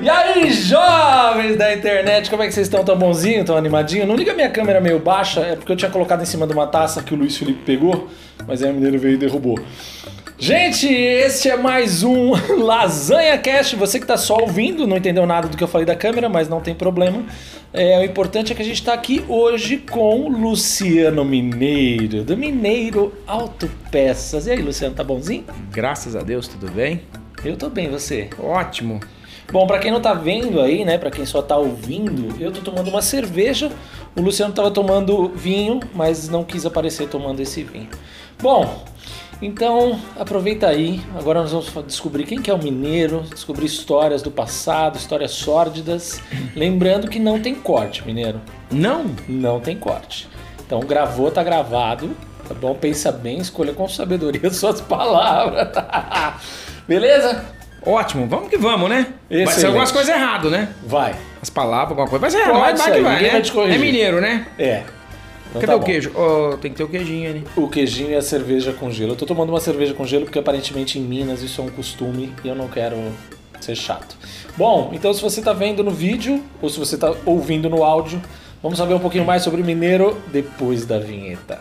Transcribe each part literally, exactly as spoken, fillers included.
E aí, jovens da internet, como é que vocês estão? Tão bonzinho, tão animadinho? Não liga minha câmera meio baixa, é porque eu tinha colocado em cima de uma taça que o Luiz Felipe pegou, mas aí o mineiro veio e derrubou. Gente, este é mais um Lasanha Cast. Você que tá só ouvindo, não entendeu nada do que eu falei da câmera, mas não tem problema. É, o importante é que a gente tá aqui hoje com Luciano Mineiro, do Mineiro Autopeças. E aí, Luciano, tá bonzinho? Graças a Deus, tudo bem? Eu tô bem, você? Ótimo. Bom, pra quem não tá vendo aí, né, pra quem só tá ouvindo, eu tô tomando uma cerveja. O Luciano tava tomando vinho, mas não quis aparecer tomando esse vinho. Bom, então aproveita aí. Agora nós vamos descobrir quem que é o Mineiro, descobrir histórias do passado, histórias sórdidas. Lembrando que não tem corte, Mineiro. Não? Não tem corte. Então gravou, tá gravado, tá bom? Pensa bem, escolha com sabedoria suas palavras. Beleza? Ótimo, vamos que vamos, né? Excelente. Vai ser algumas coisas erradas, né? Vai. As palavras, alguma coisa. Vai ser errado, vai, vai que vai, né? Vai te corrigir. É mineiro, né? É. Então cadê tá o bom. queijo? Oh, tem que ter o queijinho ali. O queijinho e a cerveja com gelo. Eu tô tomando uma cerveja com gelo porque aparentemente em Minas isso é um costume e eu não quero ser chato. Bom, então se você tá vendo no vídeo ou se você tá ouvindo no áudio, vamos saber um pouquinho mais sobre o Mineiro depois da vinheta.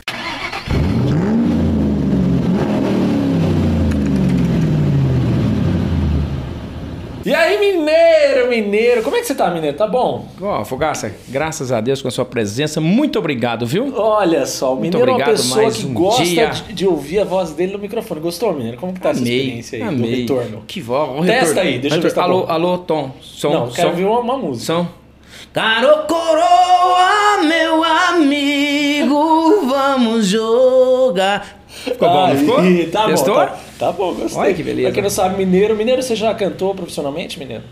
E aí, Mineiro, Mineiro, como é que você tá, Mineiro? Tá bom? Ó, oh, Fogaça, graças a Deus com a sua presença, muito obrigado, viu? Olha só, o muito Mineiro obrigado, é uma pessoa que um gosta dia... de ouvir a voz dele no microfone. Gostou, Mineiro? Como que tá amei, essa experiência aí amei. do retorno? Que voz, Testa retorno. aí, deixa eu ver se tá alô, bom. alô, Tom, som, Não, quero som. ouvir uma, uma música. Som. Caro coroa, meu amigo, vamos jogar. Ficou bom, não ficou? Tá Testou? bom, tá, tá bom, gostei. Olha que beleza. Pra quem não sabe, Mineiro, Mineiro, você já cantou profissionalmente, Mineiro?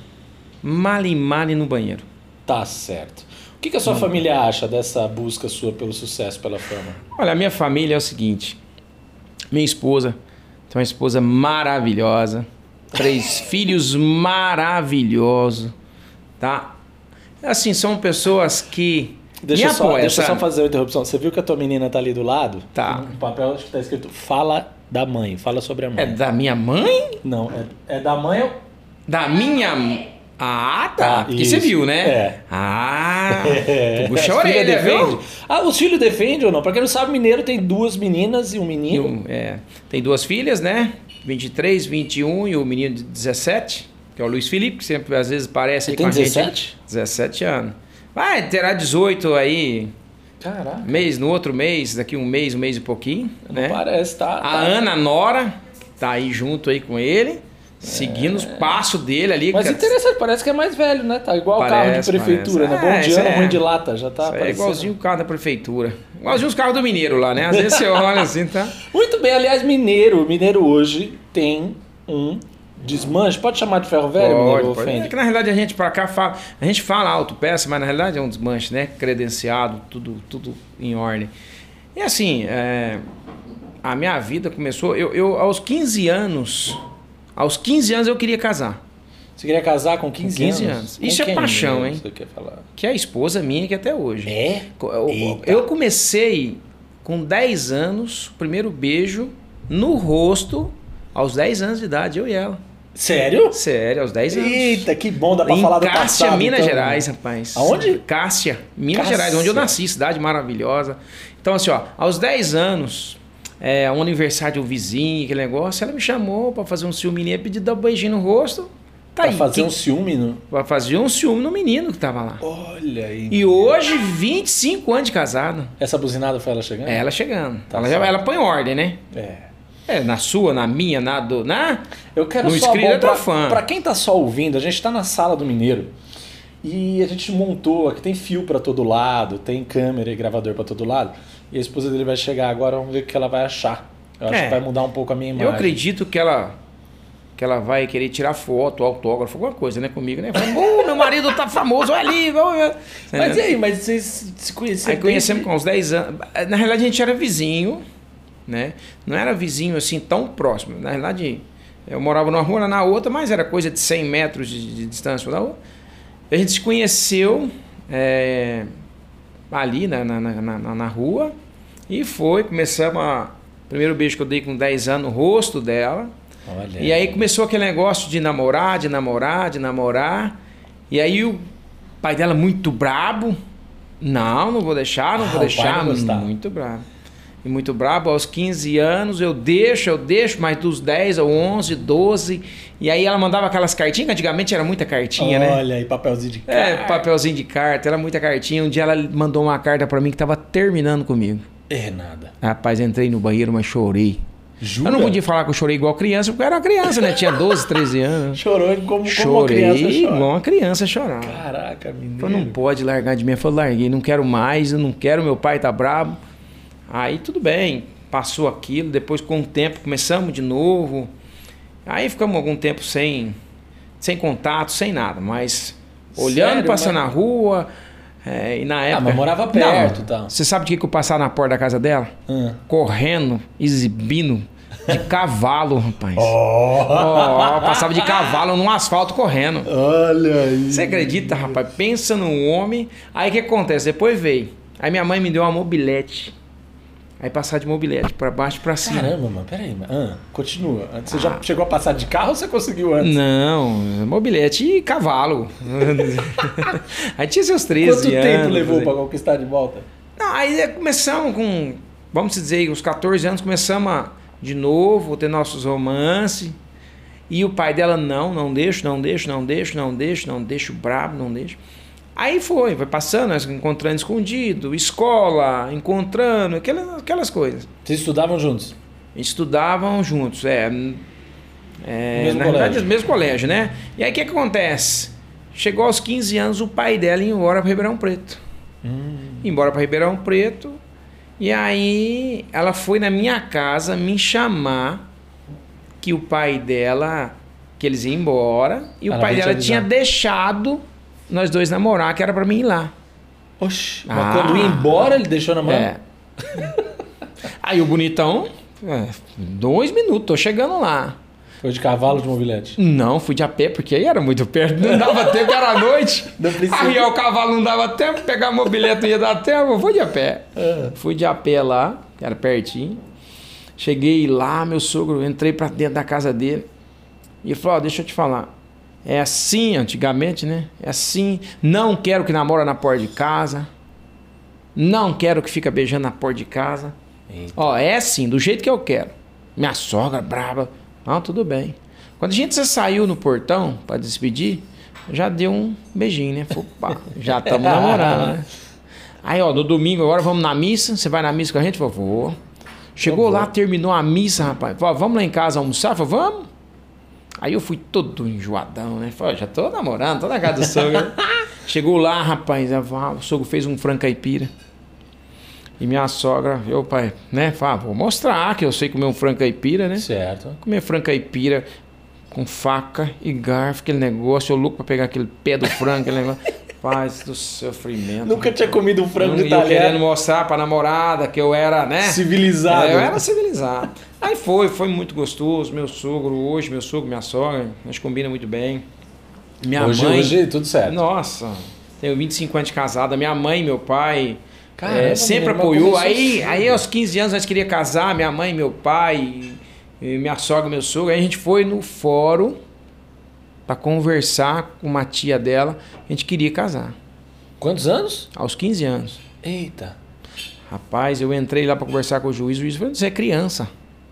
Male male no banheiro. Tá certo. O que, que a sua hum. família acha dessa busca sua pelo sucesso, pela fama? Olha, a minha família é o seguinte. Minha esposa tem uma esposa maravilhosa. Três filhos maravilhosos. Tá? Assim, são pessoas que deixa me só, apoiam. Deixa eu sabe? só fazer uma interrupção. Você viu que a tua menina tá ali do lado? Tá. No papel acho que tá escrito fala da mãe. Fala sobre a mãe. É da minha mãe? Não, é, é da mãe ou... Da minha... Ah, tá. Ah, porque isso. você viu, né? É. Ah, é. puxa a orelha, viu? Ah, os filhos defendem ou não? Pra quem não sabe, Mineiro tem duas meninas e um menino. E um, é, tem duas filhas, né? vinte e três, vinte e um e o menino de dezessete, que é o Luiz Felipe, que sempre às vezes parece aí tem com a dezessete? gente. dezessete anos. Vai, terá dezoito aí. Caraca. Mês, no outro mês, daqui um mês, um mês e pouquinho. Não né? parece, tá? A tá. Ana Nora, que tá aí junto aí com ele. Seguindo os passos dele ali. Mas que... interessante, parece que é mais velho, né? Tá igual Parece, o carro de prefeitura, parece. né? Bom É, dia, é. ruim de lata, já tá Isso aparecendo. é igualzinho o carro da prefeitura. Igualzinho os carros do Mineiro lá, né? Às vezes você olha assim, tá? Muito bem, aliás, Mineiro, Mineiro hoje tem um desmanche. Pode chamar de ferro velho, Pode, Mineiro? pode. Ofende? É que na realidade a gente pra cá fala, a gente fala autopeça, mas na realidade é um desmanche, né? Credenciado, tudo, tudo em ordem. E assim, é, a minha vida começou, eu, eu aos quinze anos, aos quinze anos eu queria casar. Você queria casar com quinze, Com quinze anos? anos. Com Isso é quem, paixão, Mineiro, hein? Você quer falar? Que é a esposa minha que até hoje. É? Eu, Eita. eu comecei com dez anos, o primeiro beijo no rosto, aos dez anos de idade, eu e ela. Sério? Sério, aos dez anos. Eita, que bom, dá pra em falar do Cássia, passado. Minas então. Gerais, rapaz. Aonde? Cássia, Minas Cássia. Gerais, onde eu nasci, cidade maravilhosa. Então assim, ó, aos dez anos, é, um aniversário do vizinho, aquele negócio, ela me chamou pra fazer um ciúme, pedir dar um beijinho no rosto. Tá Pra aí, fazer que- um ciúme, não? Pra fazer um ciúme no menino que tava lá. Olha aí. E hoje, vinte e cinco anos de casado. Essa buzinada foi ela chegando? É ela chegando. Tá ela, já, certo. ela põe ordem, né? É. É, na sua, na minha, na do. Na... Eu quero No só inscrito bom eu tô pra, fã. pra quem tá só ouvindo, a gente tá na sala do Mineiro e a gente montou, aqui tem fio pra todo lado, tem câmera e gravador pra todo lado. E a esposa dele vai chegar agora, vamos ver o que ela vai achar. Eu acho É. que vai mudar um pouco a minha imagem. Eu acredito que ela. Que ela vai querer tirar foto, autógrafo, alguma coisa, né, comigo, né? Falando, "Ô, meu marido tá famoso, olha ali, olha." Mas e aí, mas vocês se conheceram? Aí conhecemos com uns dez anos. Na realidade, a gente era vizinho, né? Não era vizinho assim tão próximo. Na realidade, eu morava numa rua, na outra, mas era coisa de cem metros de, de distância da outra. A gente se conheceu é, ali na, na, na, na, na rua e foi, começamos a... Primeiro beijo que eu dei com dez anos no rosto dela. Olha. E aí começou aquele negócio de namorar, de namorar, de namorar. E aí o pai dela muito brabo. Não, não vou deixar, não Ah, vou o pai deixar. não gostava. Muito brabo. E muito brabo, aos quinze anos eu deixo, eu deixo, mas dos dez ao onze, doze. E aí ela mandava aquelas cartinhas, que antigamente era muita cartinha, né? Olha aí, papelzinho de carta. É, papelzinho de carta, era muita cartinha. Um dia ela mandou uma carta pra mim que tava terminando comigo. É nada. Rapaz, entrei no banheiro, mas chorei. Jura? Eu não podia falar que eu chorei igual criança, porque eu era uma criança, né? Tinha doze, treze anos. Chorou como, como uma Chorei criança chora. igual uma criança chorar. Caraca, menino. Falei, não pode largar de mim. Eu falei, larguei, não quero mais, eu não quero, meu pai tá brabo. Aí tudo bem, passou aquilo, depois com o tempo começamos de novo. Aí ficamos algum tempo sem, sem contato, sem nada, mas olhando, Sério, passando mas- na rua, é, e na época... mas morava perto, Não, tá? Você sabe o que que eu passava na porta da casa dela? Ah. Correndo, exibindo, de cavalo, rapaz. Oh. Ó, passava de cavalo no asfalto correndo. Olha aí. Você acredita, rapaz? Pensa num homem. Aí o que acontece? Depois veio. Aí minha mãe me deu uma mobilete. Aí passar de mobilete pra baixo e pra cima. Caramba, mano, peraí. Mano. Ah, continua. Você já chegou a passar de carro ou você conseguiu antes? Não, mobilete e cavalo. Aí tinha seus treze Quanto anos. tempo levou pra conquistar de volta? Não, aí começamos com, vamos dizer, os catorze anos, começamos a, de novo, ter nossos romances. E o pai dela, não, não deixo, não deixo, não deixo, não deixo, não deixo, brabo, não deixo. Aí foi, vai passando, nós encontrando escondido, escola, encontrando, aquelas, aquelas coisas. Vocês estudavam juntos? Estudavam juntos, é. é Mesmo na colégio. verdade, mesmo colégio, né? E aí o que, que acontece? Chegou aos quinze anos, o pai dela ia embora para Ribeirão Preto. Hum. Ia embora para Ribeirão Preto. E aí ela foi na minha casa me chamar que o pai dela, que eles iam embora, e o Ela pai veio te dela avisar. tinha deixado nós dois namorar, que era para mim ir lá. Oxi, mas Ah. quando ia embora ele deixou na mão? É. Aí o bonitão, é, dois minutos, tô chegando lá. Foi de cavalo de mobilete? Não, fui de a pé, porque aí era muito perto, não dava tempo, era noite. Não precisa. Arriar o cavalo não dava tempo, pegar a mobilete não ia dar tempo, eu fui de a pé. Ah. Fui de a pé lá, que era pertinho. Cheguei lá, meu sogro, entrei pra dentro da casa dele. E ele falou, ó, deixa eu te falar. É assim, antigamente, né? É assim, não quero que namora na porta de casa. Não quero que fica beijando na porta de casa. Eita. Ó, é assim, do jeito que eu quero. Minha sogra brava. Não, tudo bem. Quando a gente saiu no portão pra despedir, já deu um beijinho, né? Falei, pá, já estamos namorando, né? Aí, ó, no domingo agora vamos na missa. Você vai na missa com a gente? Falei, vou. Chegou Eu lá, vou. terminou a missa, rapaz. Falei, vamos lá em casa almoçar? Falei, vamos. Aí eu fui todo enjoadão, né? Falei, ó, já tô namorando, tô na casa do sogro. Chegou lá, rapaz, o sogro fez um frango caipira. E minha sogra, eu, pai, né? Falei, ah, vou mostrar que eu sei comer um frango caipira, né? Certo. Comer frango caipira com faca e garfo, aquele negócio, eu louco pra pegar aquele pé do frango, aquele negócio. Paz do sofrimento. Nunca tinha comido um frango de E eu querendo talher mostrar pra namorada que eu era, né? civilizado. É, eu era civilizado. Aí foi, foi muito gostoso. Meu sogro hoje, meu sogro, minha sogra, a gente combina muito bem. Minha hoje, mãe. hoje tudo certo. Nossa, tenho vinte e cinco anos de casada. Minha mãe e meu pai Caramba, é, sempre menino, mas apoiou. começou Aí, cedo. aí aos quinze anos nós queríamos casar, minha mãe, meu pai, e minha sogra, meu sogro. Aí a gente foi no fórum para conversar com uma tia dela. A gente queria casar. Quantos anos? Aos quinze anos. Eita. Rapaz, eu entrei lá para conversar com o juiz. O juiz falou: você é criança.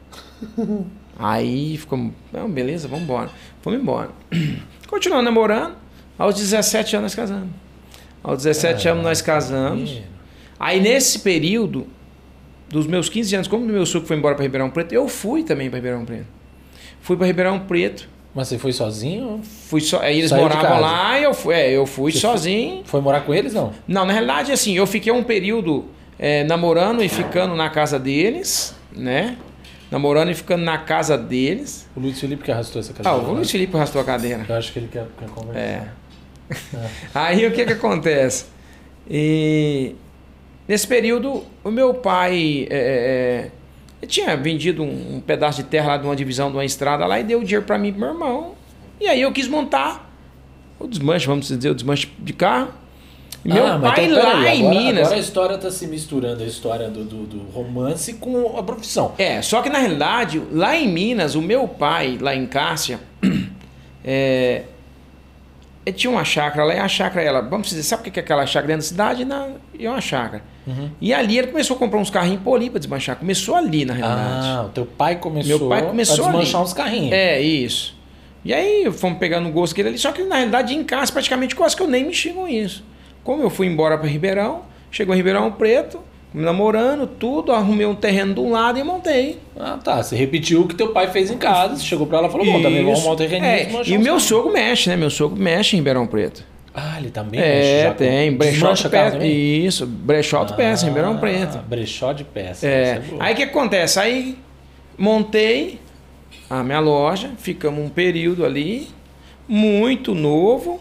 Aí ficou, não, beleza, vamos embora. Fomos embora. Continuamos namorando. Aos dezessete anos nós casamos. Aos dezessete anos nós casamos. menino. Aí nesse período, dos meus quinze anos, como o meu sogro foi embora para Ribeirão Preto, eu fui também para Ribeirão Preto. Fui para Ribeirão Preto. Mas você foi sozinho? Fui só, aí eles Saiu de moravam casa? lá e eu fui, é, eu fui Você sozinho. Foi morar com eles, não? Não, na realidade, assim, eu fiquei um período é, namorando e ficando na casa deles, né? Namorando e ficando na casa deles. O Luiz Felipe que arrastou essa cadeira. Ah, o Luiz Felipe arrastou a cadeira. Eu acho que ele quer, quer conversar. É. Aí o que que acontece? E nesse período, o meu pai é, é, ele tinha vendido um, um pedaço de terra lá de uma divisão de uma estrada lá e deu dinheiro para mim e pro meu irmão. E aí eu quis montar o desmanche, vamos dizer, o desmanche de carro. Meu Ah, mas pai então, lá peraí, em agora, Minas. Agora a história está se misturando, a história do, do, do romance com a profissão. É, só que na realidade, lá em Minas, o meu pai, lá em Cássia, é, ele tinha uma chácara lá, e a chácara, ela, vamos dizer, sabe o que é aquela chácara dentro da cidade? Na, e é uma chácara. Uhum. E ali ele começou a comprar uns carrinhos poli para desmanchar. Começou ali, na realidade. Ah, o teu pai começou, Meu pai começou a desmanchar ali. uns carrinhos. É, isso. E aí fomos pegando o gosto dele ali, só que na realidade em casa praticamente quase que eu nem mexi com isso. Como eu fui embora para Ribeirão, chegou em Ribeirão Preto, namorando, tudo, arrumei um terreno de um lado e montei. Ah, tá. Você repetiu o que teu pai fez em casa, você chegou pra ela e falou, bom, também vamos arrumar um terreninho. É, desmanchar e o uns meu carrinhos. sogro mexe, né? Meu sogro mexe em Ribeirão Preto. Ah, ele também mexe É, já com- tem. Brechó desmancha de carro peça. também? Isso, brechó de peça em Ribeirão Preto. Ah, brechó de peça. É. Isso é bom. Aí o que acontece? Aí montei a minha loja, ficamos um período ali, muito novo.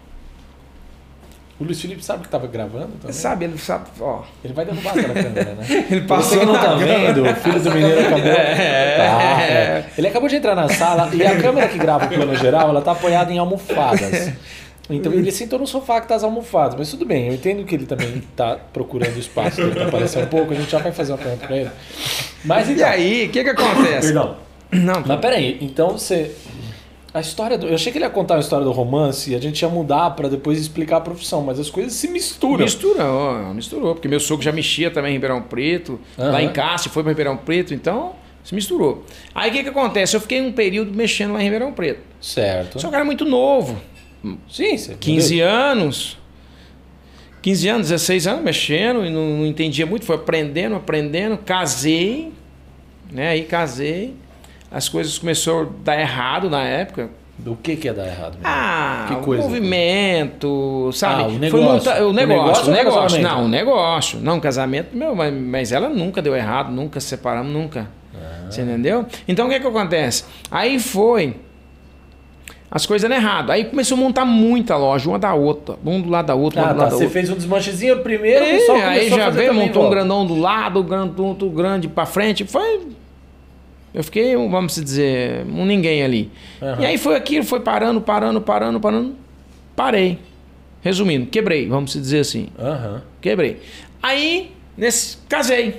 O Luiz Felipe sabe que tava gravando também? Sabe, ele sabe, ó. Ele vai derrubar aquela câmera, né? Ele Você passou que não tá na vendo, o filho do mineiro acabou... É. Tá, é. Ele acabou de entrar na sala e a câmera que grava o plano geral, ela tá apoiada em almofadas. Então ele sentou no sofá que tá as almofadas, mas tudo bem, eu entendo que ele também tá procurando espaço dele pra aparecer um pouco, a gente já vai fazer uma pergunta pra ele. Mas E então... aí, o que que acontece? Perdão. Não, Mas peraí, então você... A história do... Eu achei que ele ia contar a história do romance e a gente ia mudar pra depois explicar a profissão, mas as coisas se misturam. misturou, misturou, porque meu sogro já mexia também em Ribeirão Preto, Aham. lá em Cássio, foi para Ribeirão Preto, então se misturou. Aí o que que acontece? Eu fiquei um período mexendo lá em Ribeirão Preto. Certo. Só que era muito novo, Sim, você quinze anos, quinze anos, dezesseis anos mexendo e não, não entendia muito, foi aprendendo, aprendendo, casei, né? Aí casei, as coisas começaram a dar errado na época. Do que que ia dar errado? Mesmo? Ah, Que o coisa? movimento, sabe? Ah, o Foi negócio. monta- o O negócio, negócio o ou o negócio. casamento? Não, o negócio. Não, casamento, meu, mas, mas ela nunca deu errado, nunca se separamos, nunca. Ah. Você entendeu? Então o que que acontece? Aí foi as coisas deram errado. Aí começou a montar muita loja, uma da outra, um do lado da outra, uma Ah, do tá. lado da Você outra. fez um desmanchezinho primeiro, o É, pessoal aí começou a já fazer veio, também em montou um volta. grandão do lado, um grande, outro grande pra frente. Foi. Eu fiquei, um, vamos dizer, um ninguém ali. Aham. E aí foi aquilo, foi parando, parando, parando, parando. Parei. Resumindo, quebrei, vamos dizer assim. Aham. Quebrei. Aí, nesse, casei.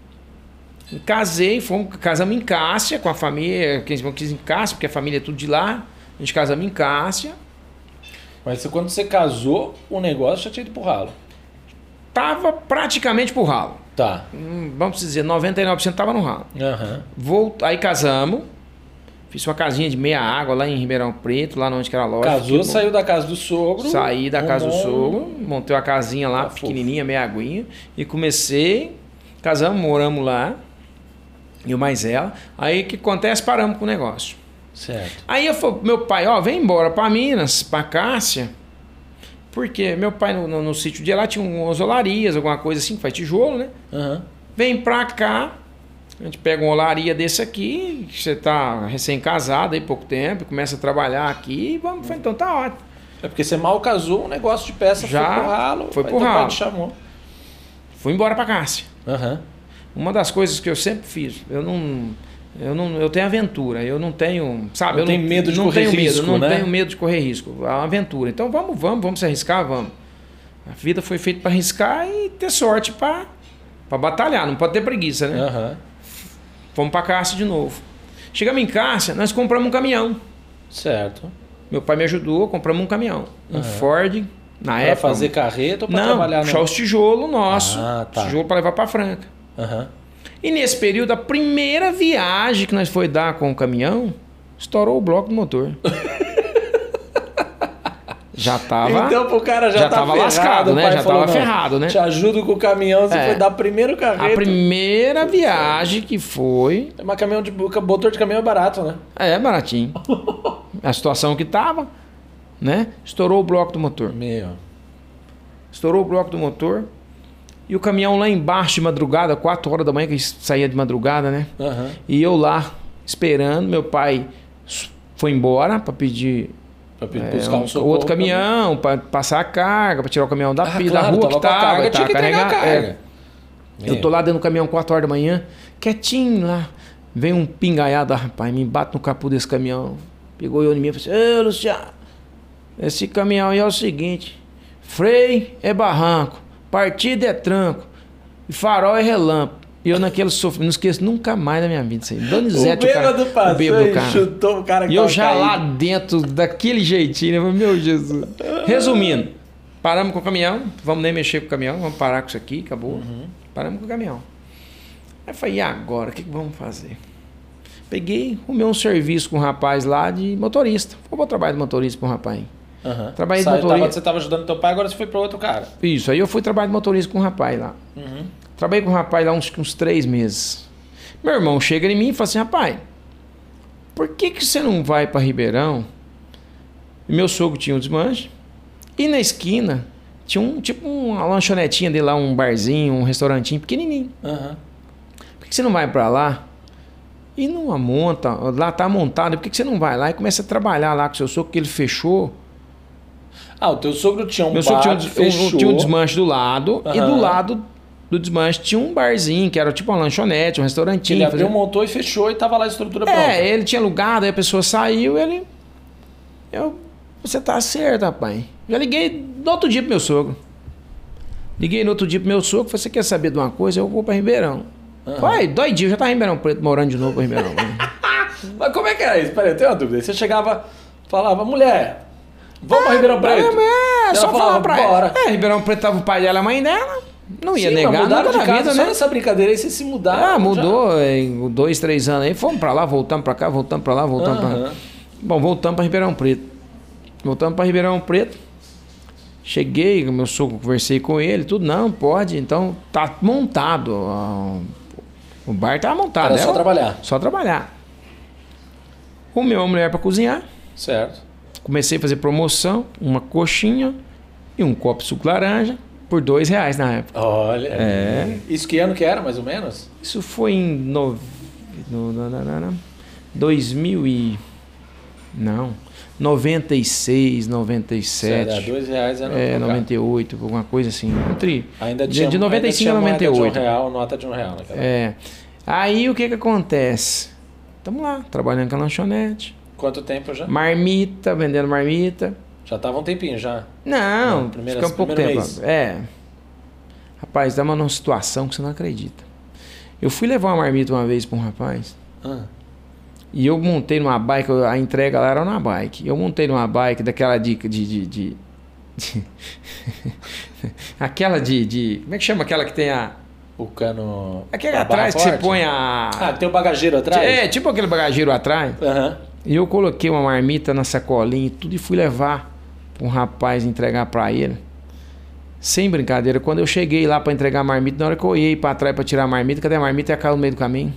Casei, fomos, casamos em Cássia com a família, quem quis em Cássia, porque a família é tudo de lá. A gente casamos em Cássia. Mas você- quando você casou, o negócio já tinha ido pro ralo. Tava praticamente pro ralo. Tá. Hum, Vamos dizer, noventa e nove por cento tava no ralo. Aham. Volt... Aí casamos. Fiz uma casinha de meia água lá em Ribeirão Preto, lá onde que era a loja. Casou, Fiquei- saiu da casa do sogro. Saí da casa do arrumou um- sogro, montei uma casinha lá, Tá fofo. pequenininha, meia aguinha. E comecei, casamos, moramos lá. Eu mais ela. Aí o que acontece? Paramos com o negócio. Certo. Aí eu falei, meu pai, ó, vem embora pra Minas, pra Cássia. Porque meu pai no, no, no sítio de lá tinha umas olarias, alguma coisa assim, que faz tijolo, né? Aham. Vem pra cá, a gente pega uma olaria desse aqui, você tá recém-casado aí pouco tempo, começa a trabalhar aqui, e vamos, eu falei, então tá ótimo. É porque você mal casou, o negócio de peça Já foi pro ralo. foi aí pro teu pai ralo. te chamou. Fui embora pra Cássia. Aham. Uma das coisas que eu sempre fiz, eu não, eu não, eu tenho aventura, eu não tenho, sabe, Não eu tem não medo de não correr tenho risco, medo, não né? tenho medo de correr risco, é uma aventura. Então vamos, vamos, vamos se arriscar, vamos. A vida foi feita para arriscar e ter sorte para para batalhar, não pode ter preguiça, né? Aham. Fomos para Cássia de novo. Chegamos em Cássia, nós compramos um caminhão. Certo. Meu pai me ajudou, compramos um caminhão, um Aham. Ford, na Pra época. fazer carreta ou pra não, trabalhar no... puxar os tijolos nossos, Ah, tá. tijolo para levar para Franca. Aham. E nesse período, a primeira viagem que nós foi dar com o caminhão, estourou o bloco do motor. Já tava, Então pro cara já, já tá tava ferrado, lascado, o né? pai Já falou, tava não, ferrado, né? Te ajudo com o caminhão, você É. foi dar primeiro carreta. a primeira viagem que foi, Mas caminhão de... motor de caminhão é barato, né? é baratinho. A situação que tava, né? Estourou o bloco do motor. Meu. Estourou o bloco do motor. E o caminhão lá embaixo de madrugada, quatro horas da manhã, que saía de madrugada, né? Aham. E eu lá, esperando. Meu pai foi embora para pedir Pra pedir- é, buscar um um, socorro outro também. caminhão, para passar a carga, para tirar o caminhão da, Ah, pi- da claro, rua tava que com a tava. carga, tinha tava que entregar a carregado, carga. é. Eu tô lá dentro do caminhão quatro horas da manhã, quietinho lá. Vem um pingaiado, ah, rapaz, me bate no capô desse caminhão. Pegou eu em mim e falou assim: Ô, Luciano, esse caminhão aí é o seguinte. freio é barranco, partida é tranco, e farol é relâmpago. E eu naquele sofrimento, não esqueço nunca mais da minha vida isso aí. Donizete, o bêbado passou o bêbado, cara. chutou o cara que E eu já caído. lá dentro, daquele jeitinho, né? Eu falei, meu Jesus. Resumindo, paramos com o caminhão, vamos nem mexer com o caminhão, vamos parar com isso aqui, acabou. Uhum. Paramos com o caminhão. Aí eu falei, e agora? O que, que vamos fazer? Peguei, arrumei um serviço com um rapaz lá de motorista. Vou para o trabalho de motorista com um rapaz. Uhum. Trabalhei de Sai, motorista. tava, você estava ajudando teu pai, agora você foi para outro cara. Isso, aí eu fui trabalhar de motorista com um rapaz lá. Uhum. Trabalhei com um rapaz lá uns, uns três meses. Meu irmão chega em mim e fala assim, rapaz, por que, que você não vai para Ribeirão? E meu sogro tinha um desmanche. E na esquina tinha um tipo uma lanchonetinha dele lá, um barzinho, um restaurantinho pequenininho. Uhum. Por que você não vai para lá e não monta? Lá tá montado. Por que, que você não vai lá e começa a trabalhar lá com seu sogro, que ele fechou? Ah, o teu sogro tinha um Meu bar, sogro tinha, fechou. Um, tinha um desmanche do lado. Uhum. E do lado do desmanche tinha um barzinho, que era tipo uma lanchonete, um restaurantinho. Ele abriu, fazia... montou e fechou e tava lá a estrutura pronta. É, ele tinha alugado, aí a pessoa saiu, ele... Eu... Você tá certo, rapaz. Já liguei no outro dia pro meu sogro. Liguei no outro dia pro meu sogro, falei, você quer saber de uma coisa? Eu vou pra Ribeirão. Uhum. Vai, dois dias, eu já tava em Ribeirão Preto, morando de novo pra Ribeirão. Mas como é que era isso? Peraí, eu tenho uma dúvida. Você chegava, falava, mulher, vamos ah, pra Ribeirão Preto? É, é só falava, falar pra bora. ela. É, Ribeirão Preto tava o pai dela e a mãe dela. Não ia Sim, negar mudaram nunca de na casa, vida, só né? nessa brincadeira aí, você se mudaram. Ah, mudou em dois, três anos aí. Fomos pra lá, voltamos pra cá, voltamos pra lá, voltamos uhum. pra lá. Bom, voltamos pra Ribeirão Preto. Voltamos pra Ribeirão Preto. Cheguei, meu sogro, conversei com ele, tudo. Não, pode. Então, tá montado. O bar tá montado. Era só é, trabalhar. Só trabalhar. Arrumei uma mulher pra cozinhar. Certo. Comecei a fazer promoção, uma coxinha e um copo de suco laranja por dois reais na época. Olha. É. Isso que ano que era, mais ou menos? Isso foi em no, no, no, no, no, dois mil e... Não. noventa e seis, noventa e sete. Sério, dois reais era É, noventa e oito, alguma coisa assim. Entre, ainda tinha, de noventa e cinco a noventa e oito. Moeda de um real, nota de um real naquela. É. Aí o que que acontece? Estamos lá, trabalhando com a lanchonete. Quanto tempo já? Marmita, vendendo marmita. Já tava um tempinho já? Não, não fica um pouco tempo. Mês. É. Rapaz, dá uma situação que você não acredita. Eu fui levar uma marmita uma vez para um rapaz. Ah. E eu montei numa bike, a entrega lá era numa bike. Eu montei numa bike daquela dica de... de, de, de aquela de, de... Como é que chama aquela que tem a... O cano... Aquele atrás que você põe a... Ah, tem o bagageiro atrás? É, tipo aquele bagageiro atrás. Aham. Uhum. E eu coloquei uma marmita na sacolinha e tudo e fui levar para um rapaz entregar para ele. Sem brincadeira, quando eu cheguei lá para entregar a marmita, na hora que eu olhei para trás para tirar a marmita, cadê a marmita? Ia cair no meio do caminho.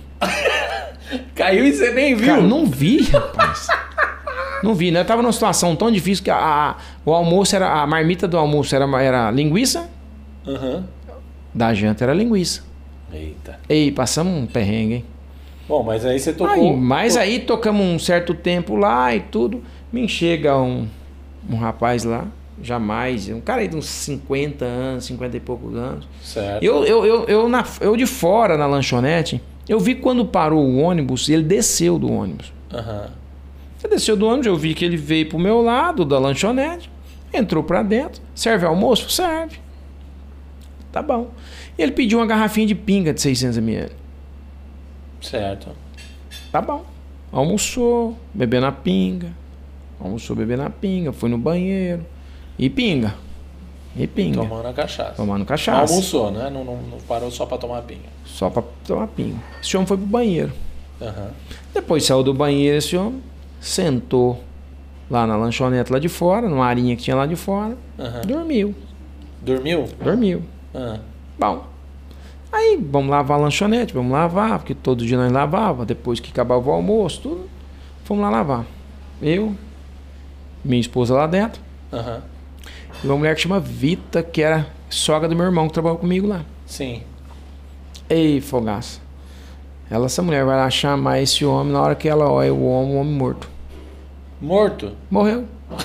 Caiu e você nem viu? Cara, não vi, rapaz. Não vi, né? Eu tava numa situação tão difícil que a, a, o almoço era... A marmita do almoço era, era linguiça. Uhum. Da janta era linguiça. Eita. Ei, passamos um perrengue, hein? Bom, mas aí você tocou... Aí, mas aí tocamos um certo tempo lá e tudo. Me chega um, um rapaz lá, jamais, um cara aí de uns cinquenta anos, cinquenta e poucos anos. Certo. Eu, eu, eu, eu, na, eu de fora na lanchonete, eu vi quando parou o ônibus, ele desceu do ônibus. Aham. Uhum. Ele desceu do ônibus, eu vi que ele veio pro meu lado da lanchonete, entrou pra dentro, serve almoço? Serve. Tá bom. E ele pediu uma garrafinha de pinga de seiscentos mililitros. Certo. Tá bom. Almoçou, bebendo a pinga. Almoçou, bebendo a pinga. Foi no banheiro. E pinga. E pinga. Tomando a cachaça. Tomando cachaça. Almoçou, né? Não, não, não parou só pra tomar pinga. Só pra tomar pinga. Esse homem foi pro banheiro. Uhum. Depois saiu do banheiro esse homem. Sentou lá na lanchonete lá de fora. Numa arinha que tinha lá de fora. Uhum. Dormiu. Dormiu? Dormiu. Uhum. Bom. Aí, vamos lavar a lanchonete, vamos lavar, porque todo dia nós lavava, depois que acabava o almoço, tudo, fomos lá lavar. Eu, minha esposa lá dentro, uhum. e uma mulher que chama Vita, que era sogra do meu irmão, que trabalhou comigo lá. Sim. Ei, fogaça. Ela, essa mulher vai lá chamar esse homem, na hora que ela olha o homem, o homem morto. Morto? Morreu.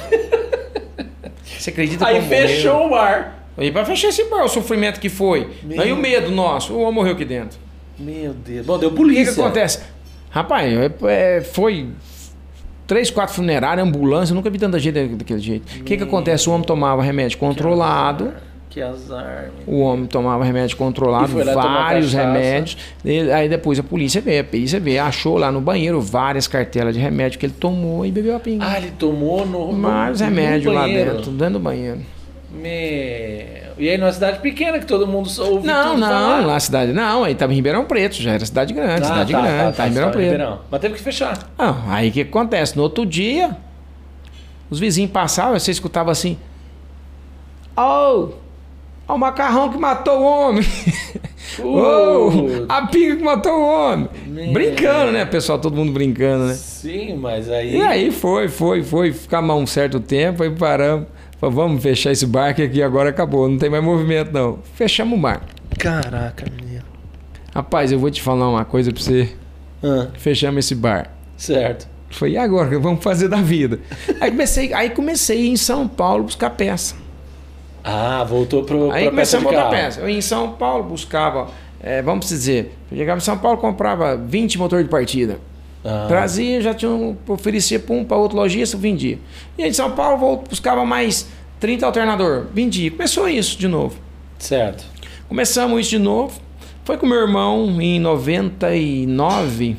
Você acredita que Aí fechou morreu? O bar. E pra fechar esse bar, o sofrimento que foi. Meu... Aí o medo nosso, o homem morreu aqui dentro. Meu Deus. Bom, deu polícia. O que, que acontece? Rapaz, é, é, foi... três, quatro funerárias, ambulância, eu nunca vi tanta gente daquele jeito. O que que acontece? O homem tomava remédio controlado. Que azar. O homem tomava remédio controlado, vários remédios. Ele, aí depois a polícia veio, a polícia veio, achou lá no banheiro várias cartelas de remédio que ele tomou e bebeu a pinga. Ah, ele tomou no, no vários no remédios lá banheiro. dentro, dentro do banheiro. Meu... E aí numa cidade pequena que todo mundo ouve Não, tudo não, falar. na cidade não, aí tava em Ribeirão Preto, já era cidade grande, Ah, cidade tá, grande, tá, tá, tá, em Ribeirão tá, Preto. Ribeirão. Mas teve que fechar. Ah, aí o que acontece? No outro dia, os vizinhos passavam, você escutava assim: "Oh, o macarrão que matou o homem! Oh, a pinga que matou o homem!" Meu. Brincando, né, pessoal? Todo mundo brincando, né? Sim, mas aí... E aí foi, foi, foi, ficamos um certo tempo, aí paramos. Falamos, vamos fechar esse bar que aqui agora acabou, não tem mais movimento não. Fechamos o bar. Caraca, menino. Rapaz, eu vou te falar uma coisa pra você. Ah, Fechamos esse bar. certo. Foi, e agora? O que vamos fazer da vida? Aí comecei, aí comecei em São Paulo buscar peça. Ah, voltou pro, Aí pra começamos a peça de botar carro. peça. Eu ia em São Paulo buscava, é, vamos dizer, eu chegava em São Paulo, comprava vinte motores de partida. Ah, Trazia, já tinha um, oferecia para um, para outro lojista, vendia. E aí em São Paulo volto, buscava mais trinta alternador, vendia. Começou isso de novo. certo. Começamos isso de novo. Foi com meu irmão em noventa e nove.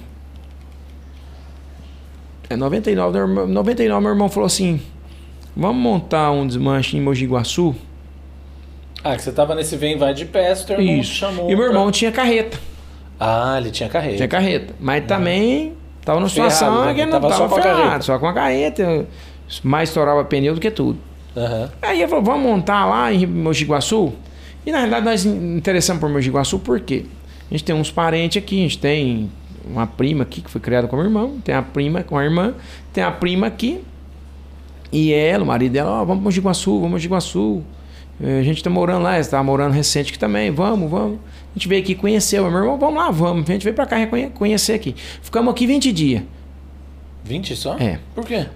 É noventa e nove, noventa e nove meu irmão falou assim: "Vamos montar um desmanche em Mogi Guaçu?" Ah, que você tava nesse vem e vai de peça, teu irmão te Isso. chamou. E meu pra- irmão tinha carreta. Ah, ele tinha carreira. Tinha carreta. Mas também tava numa Ferrado, situação né? que não Tava tava, só com a ferrado, carreta. só com a carreta. Mais estourava pneu do que tudo. Aham. Aí ele falou: "Vamos montar lá em Mogi Guaçu?" E na realidade nós interessamos por Mogi Guaçu por quê? A gente tem uns parentes aqui, a gente tem uma prima aqui que foi criada com meu irmão, tem a prima com a irmã, tem a prima aqui, e ela, o marido dela, ó, vamos para Mogi Guaçu, vamos para Mogi Guaçu. Eh, A gente tá morando lá, estava morando recente aqui também, vamos, vamos. A gente veio aqui conhecer, meu irmão, vamos lá, vamos. A gente veio para cá reconhe- conhecer aqui. Ficamos aqui vinte dias. vinte só? É. Por quê?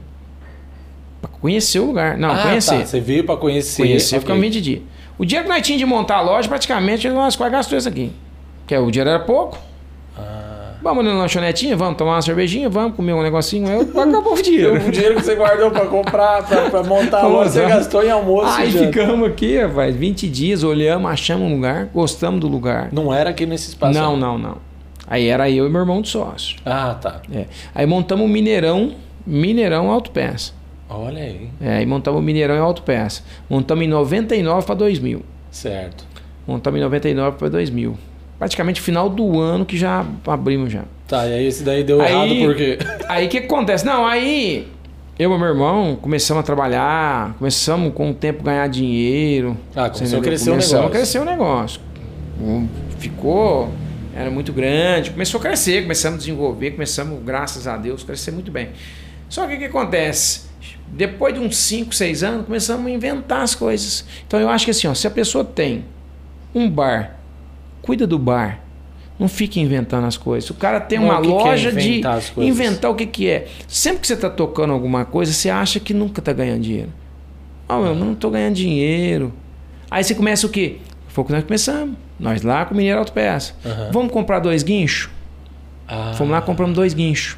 Pra conhecer o lugar. Não, ah, conhecer. Tá. Você veio pra conhecer. Conhecer, ok. ficamos vinte dias. O dia que nós tínhamos de montar a loja, praticamente nós quase gastou isso aqui. Porque o dinheiro era pouco. Ah. Vamos na lanchonetinha, vamos tomar uma cervejinha, vamos comer um negocinho. Aí acabou o dinheiro. O dinheiro que você guardou pra comprar, pra, pra montar a Vamos loja, você lá. gastou em almoço. Aí e janta. ficamos aqui, rapaz, vinte dias, olhamos, achamos um lugar, gostamos do lugar. Não era aqui nesse espaço. Não, não, não. Aí era eu e meu irmão de sócio. Ah, tá. É. Aí montamos o Mineirão, Mineirão Autopeça. Olha aí. É, aí montamos o Mineirão em Autopeça. Montamos em noventa e nove para dois mil. Certo. Montamos em noventa e nove para dois mil. Praticamente final do ano que já abrimos já. Tá, e aí esse daí deu Aí- errado por quê? Aí o que acontece? Não, aí eu e meu irmão começamos a trabalhar, começamos com o tempo ganhar dinheiro. Ah, começou Você a entendeu? crescer o Começamos negócio. a crescer o negócio. Um, Ficou, era muito grande, começou a crescer, começamos a desenvolver, começamos, graças a Deus, a crescer muito bem. Só que o que acontece? Depois de uns cinco, seis anos, começamos a inventar as coisas. Então eu acho que assim, ó, se a pessoa tem um bar, cuida do bar, não fique inventando as coisas. O cara tem Não, uma o que que é loja de inventar as coisas? inventar o que, que é. Sempre que você está tocando alguma coisa, você acha que nunca está ganhando dinheiro. Ah, meu, não estou ganhando dinheiro. Aí você começa o quê? Foi o que nós começamos. Nós lá com o Mineiro Autopeça. Aham. Vamos comprar dois guinchos? Ah. Fomos lá, compramos dois guinchos.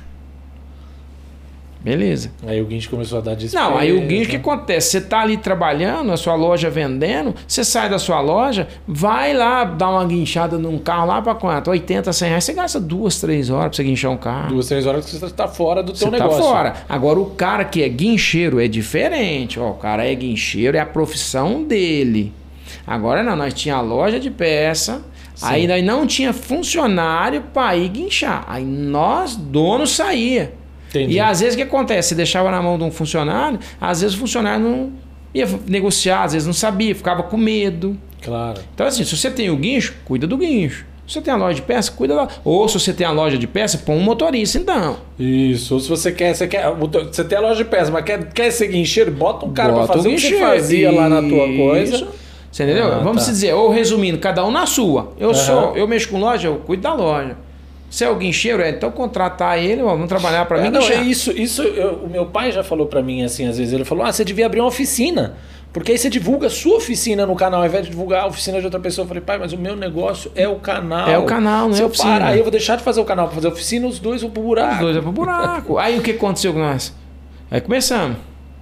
Beleza. Aí o guincho começou a dar despesa. Não, aí o guincho, o que acontece? Você está ali trabalhando, a sua loja vendendo, você sai da sua loja, vai lá dar uma guinchada num carro lá para quanto? oitenta, cem reais. Você gasta duas, três horas para você guinchar um carro. Duas, três horas que você tá fora do Você teu tá negócio. fora. Agora, o cara que é guincheiro é diferente. Ó, o cara é guincheiro, é a profissão dele. Agora não, nós tinha a loja de peça, Sim. aí nós não tinha funcionário para ir guinchar. Aí nós, dono, saía. Entendi. E às vezes o que acontece? Você deixava na mão de um funcionário, às vezes o funcionário não ia negociar, às vezes não sabia, ficava com medo. Claro. Então assim, se você tem o guincho, cuida do guincho. Se você tem a loja de peça, cuida da... Ou se você tem a loja de peça, põe um motorista então. Isso. Ou se você quer, você quer. Você tem a loja de peça, mas quer, quer ser guincheiro, bota um cara Bota pra fazer um o que você guincheiro. fazia lá na tua coisa. Isso. Você entendeu? Ah, Vamos tá. dizer, ou resumindo, cada um na sua. Eu Aham. sou, eu mexo com loja, eu cuido da loja. Se é o guincheiro, é então contratar ele, ó, vamos trabalhar para É, mim. não, guinchar. é isso, isso eu- o meu pai já falou pra mim assim, às vezes ele falou: "Ah, você devia abrir uma oficina, porque aí você divulga a sua oficina no canal ao invés de divulgar a oficina de outra pessoa". Eu falei: "Pai, mas o meu negócio é o canal. É o canal, não Se é a eu oficina." parar, aí eu vou deixar de fazer o canal pra fazer a oficina, os dois vão pro buraco". Os dois é pro buraco. Aí o que aconteceu com nós? Aí começamos.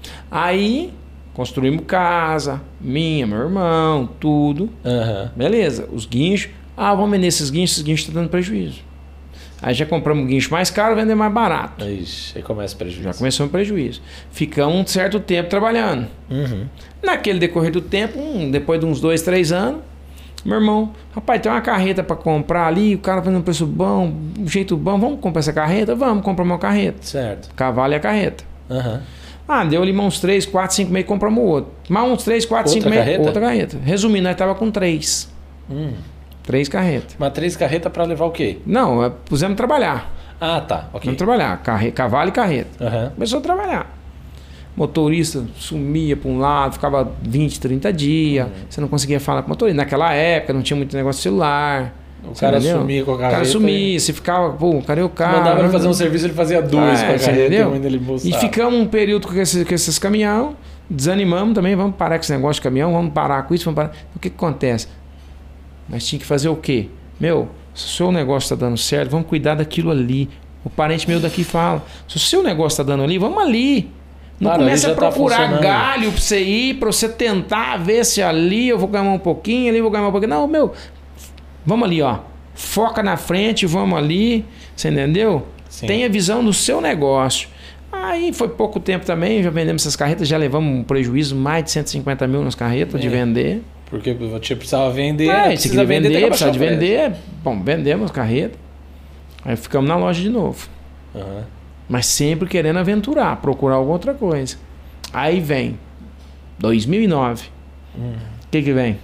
Aí construímos casa, minha, meu irmão, tudo. Uhum. Beleza, os guinchos. Ah, vamos vender esses guinchos, esses guinchos estão dando prejuízo. Aí já compramos um guincho mais caro, vender mais barato. Ixi, aí começa o prejuízo. Já começou o prejuízo. Ficamos um certo tempo trabalhando. Uhum. Naquele decorrer do tempo, um, depois de uns dois, três anos, meu irmão, rapaz, tem uma carreta para comprar ali, o cara fazendo um preço bom, um jeito bom, vamos comprar essa carreta? Vamos comprar uma carreta. Certo. Cavalo e a carreta. Uhum. Ah, deu ali uns três, quatro, cinco meses, compramos outro. Mais uns três, quatro, Outra cinco meses, carreta? outra carreta. Resumindo, nós tava com três. Hum. Três carretas. Mas três carretas pra levar o quê? Não, é, pusemos trabalhar. Ah, tá. Ok. Vamos trabalhar. Carre... Cavalo e carreta. Uhum. Começou a trabalhar. Motorista sumia para um lado, ficava vinte, trinta dias. Uhum. Você não conseguia falar com o motorista. Naquela época não tinha muito negócio de celular. O cara entendeu? Sumia com a carreta. O cara sumia, e... você ficava, pô, cadê o carro? Mandava ele fazer um serviço, ele fazia dois ah, com a carreta. Entendeu? Ele e ficamos um período com esses, com esses caminhão, desanimamos também, vamos parar com esse negócio de caminhão, vamos parar com isso, vamos parar. O que, que acontece? Mas tinha que fazer o quê? Meu, se o seu negócio está dando certo, vamos cuidar daquilo ali. O parente meu daqui fala, se o seu negócio está dando ali, vamos ali. Não Cara, comece a procurar tá galho para você ir, para você tentar ver se ali eu vou ganhar um pouquinho, ali eu vou ganhar um pouquinho. Não, meu, vamos ali, ó. Foca na frente, vamos ali. Você entendeu? Sim. Tenha visão do seu negócio. Aí foi pouco tempo também, já vendemos essas carretas, já levamos um prejuízo mais de cento e cinquenta mil nas carretas é. de vender. Porque você precisava vender, é, né? Precisa vender, vender, precisava de vender. Bom, vendemos carreta. Aí ficamos na loja de novo. Uhum. Mas sempre querendo aventurar, procurar alguma outra coisa. Aí vem dois mil e nove. O hum. que que vem?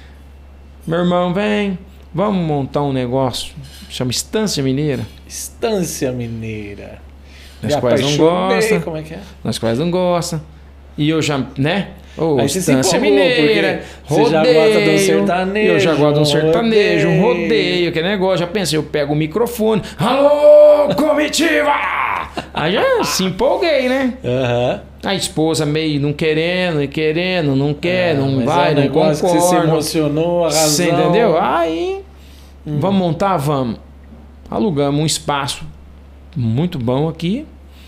Meu irmão vem, vamos montar um negócio, chama Estância Mineira. Estância Mineira. Nós quase não gosta. Como é que é? Nós quase não gosta. E eu já, né? Oh, Estância empolgou, Mineira, rodeio. Você já gosta de um sertanejo. Eu já gosto de um sertanejo, um rodeio, aquele negócio. Já pensei, eu pego o microfone. Alô, comitiva! Aí já se empolguei, né? Uhum. A esposa meio não querendo, e querendo, não quer, é, não vai, é um não concorda. Que você se emocionou, a razão. Você entendeu? Aí, hum. vamos montar? Vamos. Alugamos um espaço muito bom aqui.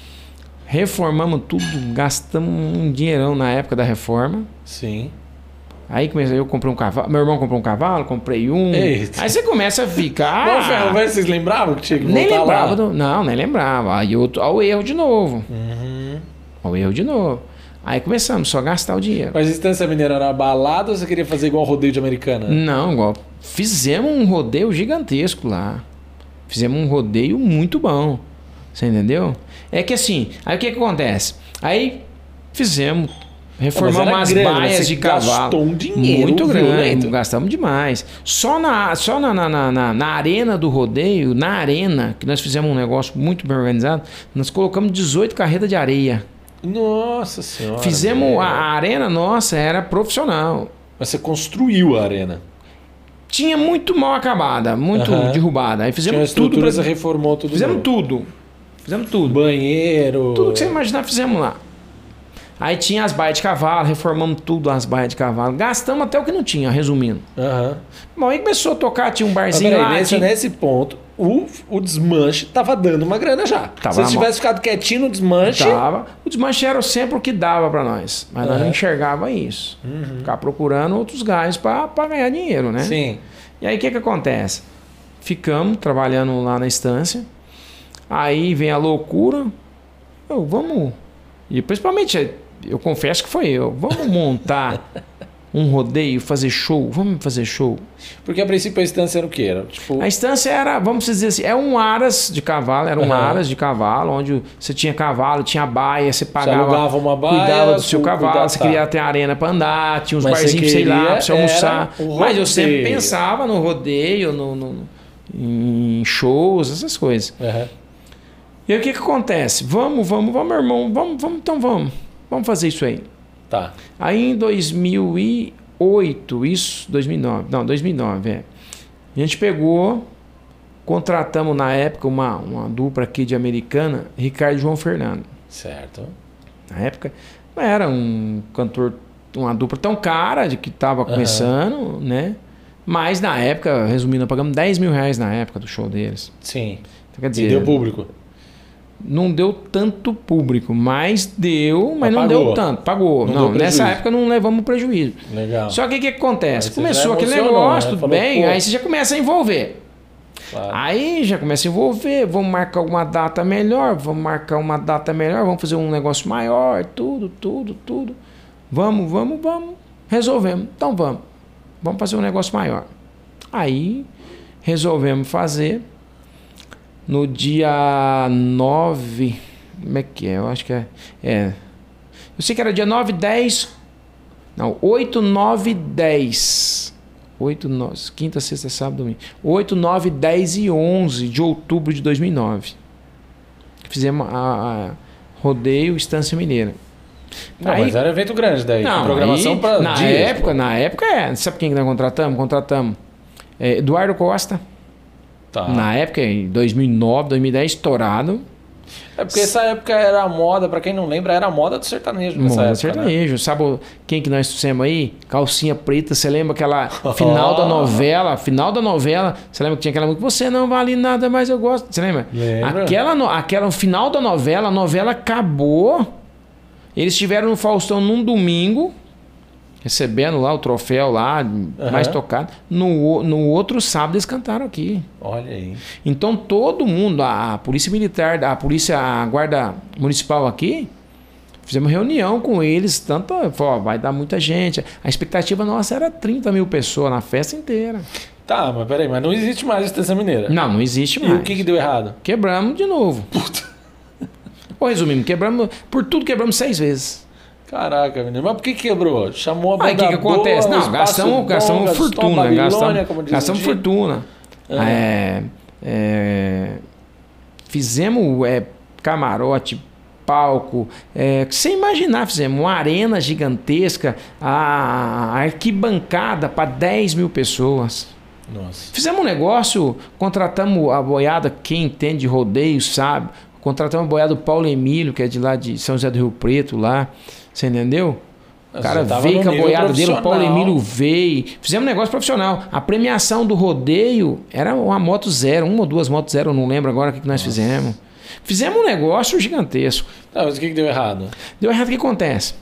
Reformamos tudo, gastamos um dinheirão na época da reforma. Sim. Aí comecei, eu comprei um cavalo, meu irmão comprou um cavalo, comprei um. Eita. Aí você começa a ficar. Bom, Ferro, mas vocês lembravam que tinha que voltar Nem lembrava. lá? Do, não, nem lembrava. Aí eu, ao erro de novo. Uhum. Ao erro de novo. Aí começamos só a gastar o dinheiro. Mas a Estância Mineira era balada ou você queria fazer igual rodeio de Americana? Não, igual. Fizemos um rodeio gigantesco lá. Fizemos um rodeio muito bom. Você entendeu? É que assim, aí o que, que acontece? Aí fizemos, reformamos umas grande, baias de cavalo. Gastou um dinheiro muito grande, violento. Gastamos demais. Só, na, só na, na, na, na arena do rodeio, na arena, que nós fizemos um negócio muito bem organizado, nós colocamos dezoito carretas de areia. Nossa Senhora. Fizemos, a, a arena nossa era profissional. Mas você construiu a arena? Tinha muito mal acabada, muito uhum. derrubada. Aí fizemos tudo. Pra... Você reformou tudo. Fizemos novo. tudo. Fizemos tudo. Banheiro. Tudo que você imaginar fizemos lá. Aí tinha as baias de cavalo, reformamos tudo as baias de cavalo. Gastamos até o que não tinha, resumindo. Uhum. Bom, aí começou a tocar, tinha um barzinho peraí, lá. Nesse, tinha... nesse ponto, o, o desmanche tava dando uma grana já. Tava Se você tivesse ficado quietinho no desmanche... Tava. O desmanche era sempre o que dava para nós. Mas uhum. nós não enxergava isso. Uhum. Ficar procurando outros ganhos para ganhar dinheiro, né? Sim. E aí o que que acontece? Ficamos trabalhando lá na estância. Aí vem a loucura. Eu, vamos... E principalmente, eu confesso que foi eu. Vamos montar um rodeio, fazer show. Vamos fazer show. Porque a princípio a estância era o quê? Era, tipo... A estância era, vamos dizer assim, é um aras de cavalo. Era um uhum. aras de cavalo, onde você tinha cavalo, tinha baia, você pagava... Você alugava uma baia, cuidava do seu cavalo, cuidava, você tá. queria ter arena para andar, tinha uns Mas barzinhos pra você ir lá, pra você almoçar. Um Mas eu sempre pensava no rodeio, no, no, em shows, essas coisas. Uhum. E aí o que que acontece? Vamos, vamos, vamos, meu irmão, vamos, vamos, então vamos. Vamos fazer isso aí. Tá. Aí em dois mil e oito, isso, dois mil e nove, não, dois mil e nove, é. A gente pegou, contratamos na época uma, uma dupla aqui de Americana, Ricardo e João Fernando. Certo. Na época, não era um cantor, uma dupla tão cara, de que estava começando, uhum. né? Mas na época, resumindo, nós pagamos dez mil reais na época do show deles. Sim. Então, quer dizer, e deu público? não deu tanto público, mas deu, mas, mas não pagou. deu tanto. Pagou. Não, não nessa época não levamos prejuízo. Legal. Só que o que, que acontece? Aí começou aquele negócio, né? tudo Falou, bem, pô. Aí você já começa a envolver. Claro. Aí já começa a envolver, vamos marcar uma data melhor, vamos marcar uma data melhor, vamos fazer um negócio maior, tudo, tudo, tudo. Vamos, vamos, vamos. Resolvemos. Então vamos. Vamos fazer um negócio maior. Aí resolvemos fazer no dia nove. Como é que é? Eu acho que é. É. Eu sei que era dia nove, dez. Não, oito, nove, dez. oito, nove, quinta, sexta, sábado, domingo. oito, nove, dez e onze de outubro de dois mil e nove. Fizemos a, a rodeio Estância Mineira. Não, aí, mas era evento grande daí. Não, programação para na dias, época, pô. Na época é. Sabe quem que nós contratamos? Contratamos é, Eduardo Costa. Tá. Na época, em dois mil e nove, dois mil e dez, estourado. É porque essa época era a moda, pra quem não lembra, era a moda do sertanejo nessa moda época, sertanejo. Né? Sabe quem que nós trouxemos aí? Calcinha Preta, você lembra aquela final da novela? Final da novela, você lembra que tinha aquela música, você não vale nada, mas eu gosto. Você lembra? Lembra? Aquela, aquela final da novela, a novela acabou. Eles estiveram no Faustão num domingo, recebendo lá o troféu lá, uhum. mais tocado. No, no outro sábado eles cantaram aqui. Olha aí. Então todo mundo, a, a Polícia Militar, a Polícia, a Guarda Municipal aqui, fizemos reunião com eles, tanto, ó, vai dar muita gente. A expectativa nossa era trinta mil pessoas na festa inteira. Tá, mas peraí, mas não existe mais Estância Mineira. Não, não existe mais. E o que, que deu errado? Quebramos de novo. Puta. Ou resumindo, quebramos, por tudo quebramos seis vezes. Caraca, menino. Mas por que quebrou? Chamou a banda. Aí o que, que acontece? Boa, Não, gastamos, bom, gastamos fortuna. Gastamos, gastamos fortuna. Uhum. É, é, fizemos é, camarote, palco. É, sem imaginar, fizemos uma arena gigantesca, a, a arquibancada para dez mil pessoas. Nossa. Fizemos um negócio, contratamos a boiada, quem entende de rodeio sabe. Contratamos a boiada do Paulo Emílio, que é de lá de São José do Rio Preto, lá. Você entendeu? O cara veio com a boiada dele, o Paulo Emílio veio. Fizemos um negócio profissional. A premiação do rodeio era uma moto zero, uma ou duas motos zero, eu não lembro agora o que, que nós Nossa. fizemos. Fizemos um negócio gigantesco. Não, mas o que, que deu errado? Deu errado o que acontece?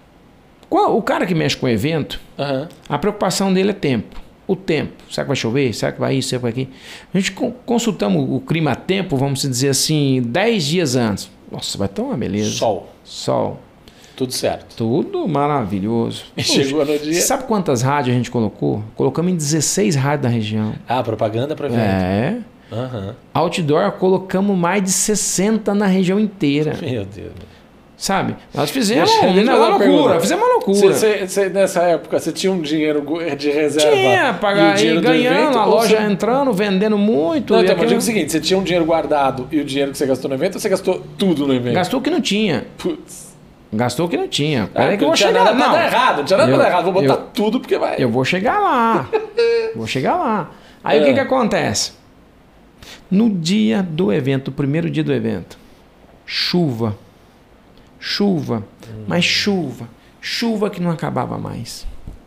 O cara que mexe com o evento, uhum. a preocupação dele é tempo. O tempo. Será que vai chover? Será que vai isso? Será que vai aqui? A gente consultamos o clima-tempo, vamos dizer assim, dez dias antes. Nossa, vai estar uma beleza. Sol. Sol. Tudo certo. Tudo maravilhoso. E chegou no dia. Sabe quantas rádios a gente colocou? Colocamos em dezesseis rádios da região. Ah, propaganda para evento. É. Uhum. Outdoor, colocamos mais de sessenta na região inteira. Meu Deus. Sabe? Nós fizemos uma, uma loucura. Pergunta. Fizemos uma loucura. Cê, cê, nessa época, você tinha um dinheiro de reserva? Tinha, pagar e, e ganhando, evento, a loja cê... entrando, vendendo muito. Não, então, mas digo o seguinte, você tinha um dinheiro guardado e o dinheiro que você gastou no evento, ou você gastou tudo no evento? Gastou o que não tinha. Putz. Gastou o que não tinha. Peraí ah, que eu vou chegar lá. Não tinha nada pra dar errado, não tinha nada pra dar errado. Vou botar eu, tudo porque vai... Eu vou chegar lá. vou chegar lá. Aí é. o que que acontece? No dia do evento, o primeiro dia do evento, chuva. Chuva, hum. mas chuva, chuva que não acabava mais.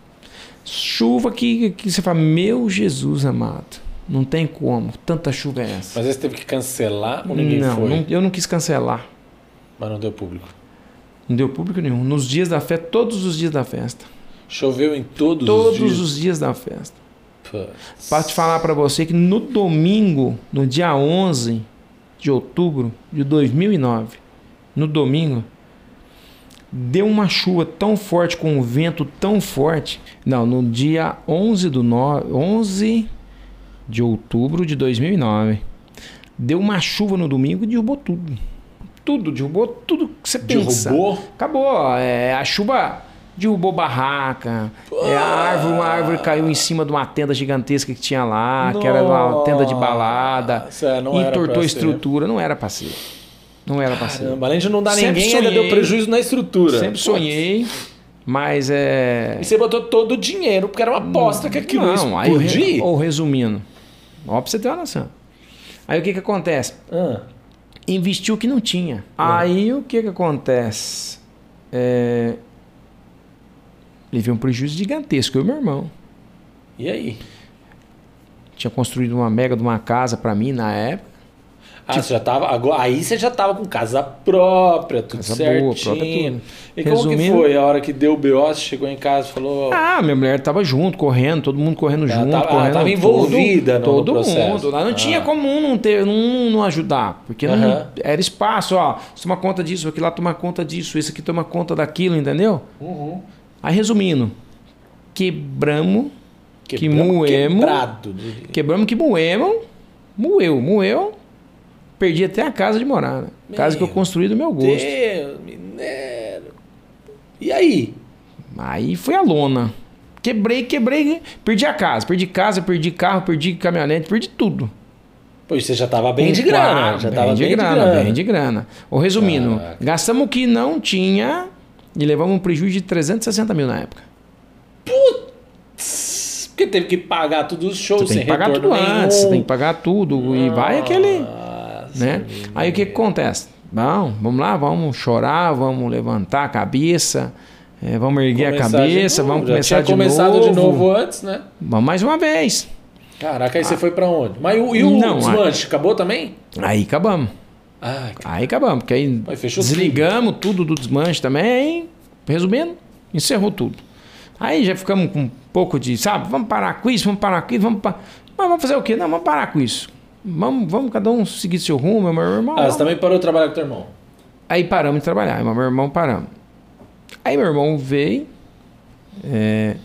Chuva que, que você fala, meu Jesus amado, não tem como, tanta chuva é essa. Mas aí você teve que cancelar ou ninguém não, foi? Não, eu não quis cancelar. Mas não deu público? Não deu público nenhum. Nos dias da festa, todos os dias da festa. Choveu em todos, todos os dias? Todos os dias da festa. Para te falar para você que no domingo, no dia onze de outubro de dois mil e nove, no domingo, deu uma chuva tão forte, com um vento tão forte. Não, no dia onze, do no... onze de outubro de dois mil e nove. Deu uma chuva no domingo e derrubou tudo. Tudo, derrubou tudo que você pensa. Derrubou? Acabou. É, a chuva derrubou barraca. É, a árvore, uma árvore caiu em cima de uma tenda gigantesca que tinha lá, Nossa. que era uma tenda de balada. Não entortou a estrutura. Não era pra ser. Não era pra ser. Além de não dar Sempre ninguém, sonhei, ainda deu prejuízo na estrutura. Sempre sonhei, mas é... E você botou todo o dinheiro, porque era uma aposta que aquilo ia explodir. Ou resumindo, ó, pra você ter uma noção. Aí o que que acontece? Ah. Investiu o que não tinha. Ah. Aí o que que acontece? É... Levei um prejuízo gigantesco, eu e meu irmão. E aí? Tinha construído uma mega de uma casa pra mim na época. Ah, você já tava. Agora, aí você já tava com casa própria, tudo Casa certinho. boa, própria tudo. E como que Resumindo- foi? A hora que deu o B O, você chegou em casa e falou. Ah, minha mulher tava junto, correndo, todo mundo correndo Ela junto, tava- ela correndo. tava envolvida no- todo, no todo processo. mundo. Lá não Ah. tinha como um não ter, um não ajudar, porque não- Aham. era espaço, ó. Você toma conta disso, aqui lá toma conta disso, esse aqui toma conta daquilo, entendeu? Uhum. Aí resumindo, quebramos, que Quebramos, moemos, quebrado. quebramos que moemos, moeu, moeu, perdi até a casa de morar, né? Casa que eu Meu construí do meu gosto. Deus, minério. E aí? Aí foi a lona. Quebrei, quebrei, perdi a casa, perdi casa, perdi carro, perdi caminhonete, perdi tudo. Pois você já tava bem Com de grana. quadro, Já bem tava de bem grana, de grana. bem de grana. Ou resumindo, Caraca. gastamos o que não tinha e levamos um prejuízo de trezentos e sessenta mil na época. Porque teve que pagar todos os shows Você tem sem que pagar retorno tudo nenhum. antes, tem que pagar tudo e vai aquele, Nossa, né? Aí o que que acontece? Bom, vamos lá, vamos chorar, vamos levantar a cabeça, é, vamos erguer Começar a de cabeça, novo. vamos Já começar tinha de começado novo. de novo antes, né? Vamos mais uma vez. Caraca, aí você foi pra onde? Mas o- e o Não, desmanche? Acabou também? Aí acabamos. Ai, Aí acabamos, porque aí Aí fechou desligamos tudo. do desmanche também, resumindo, encerrou tudo. Aí já ficamos com um pouco de, sabe, vamos parar com isso, vamos parar com isso, vamos parar. Mas vamos fazer o quê? Não, vamos parar com isso. Vamos, vamos cada um seguir seu rumo, meu irmão. Ah, você também parou de trabalhar com teu irmão? Aí paramos de trabalhar, eu e meu irmão paramos. Aí meu irmão veio, é,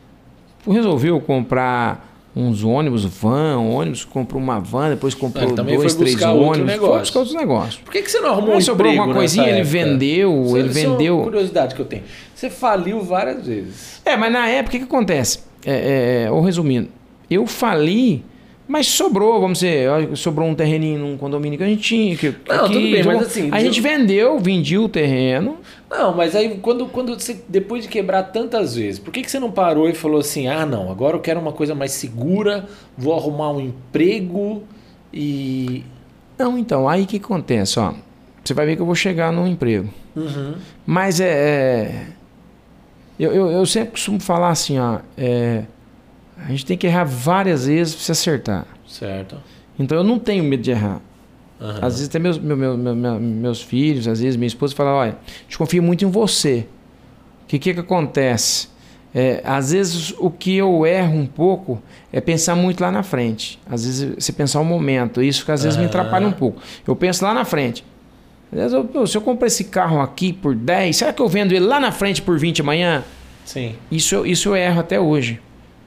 resolveu comprar uns ônibus, van, ônibus, comprou uma van, depois comprou Ele também dois, foi três buscar outro ônibus, negócio. foi buscar outros negócios. Por que, que você não arrumou Aí um sobrou emprego alguma coisinha, nessa ele época? vendeu, Isso- ele isso é uma vendeu. curiosidade que eu tenho. Você faliu várias vezes. É, mas na época o que, que acontece? É, é, ou resumindo, eu fali, mas sobrou, vamos dizer, sobrou um terreninho num condomínio que a gente tinha. Que, Não, que- tudo bem, jogou- mas assim, A gente vendeu, vendia o terreno. Não, mas aí quando, quando você, depois de quebrar tantas vezes, por que, que você não parou e falou assim, ah não, agora eu quero uma coisa mais segura, vou arrumar um emprego e... Não, então, aí o que, que acontece? Ó, você vai ver que eu vou chegar num emprego. Uhum. Mas é. é eu, eu, eu sempre costumo falar assim, ó. É, a gente tem que errar várias vezes para se acertar. Certo. Então eu não tenho medo de errar. Uhum. Às vezes até meus, meu, meu, meu- meu- meus filhos, às vezes minha esposa fala, olha, a gente confia muito em você. O que, que que acontece? É, às vezes o que eu erro um pouco é pensar muito lá na frente. Às vezes você pensar um momento. Isso que às vezes me Aham. atrapalha um pouco. Eu penso lá na frente. Às vezes eu, pô, se eu comprar esse carro aqui por dez, será que eu vendo ele lá na frente por vinte amanhã? Sim. Isso, eu- isso eu erro até hoje.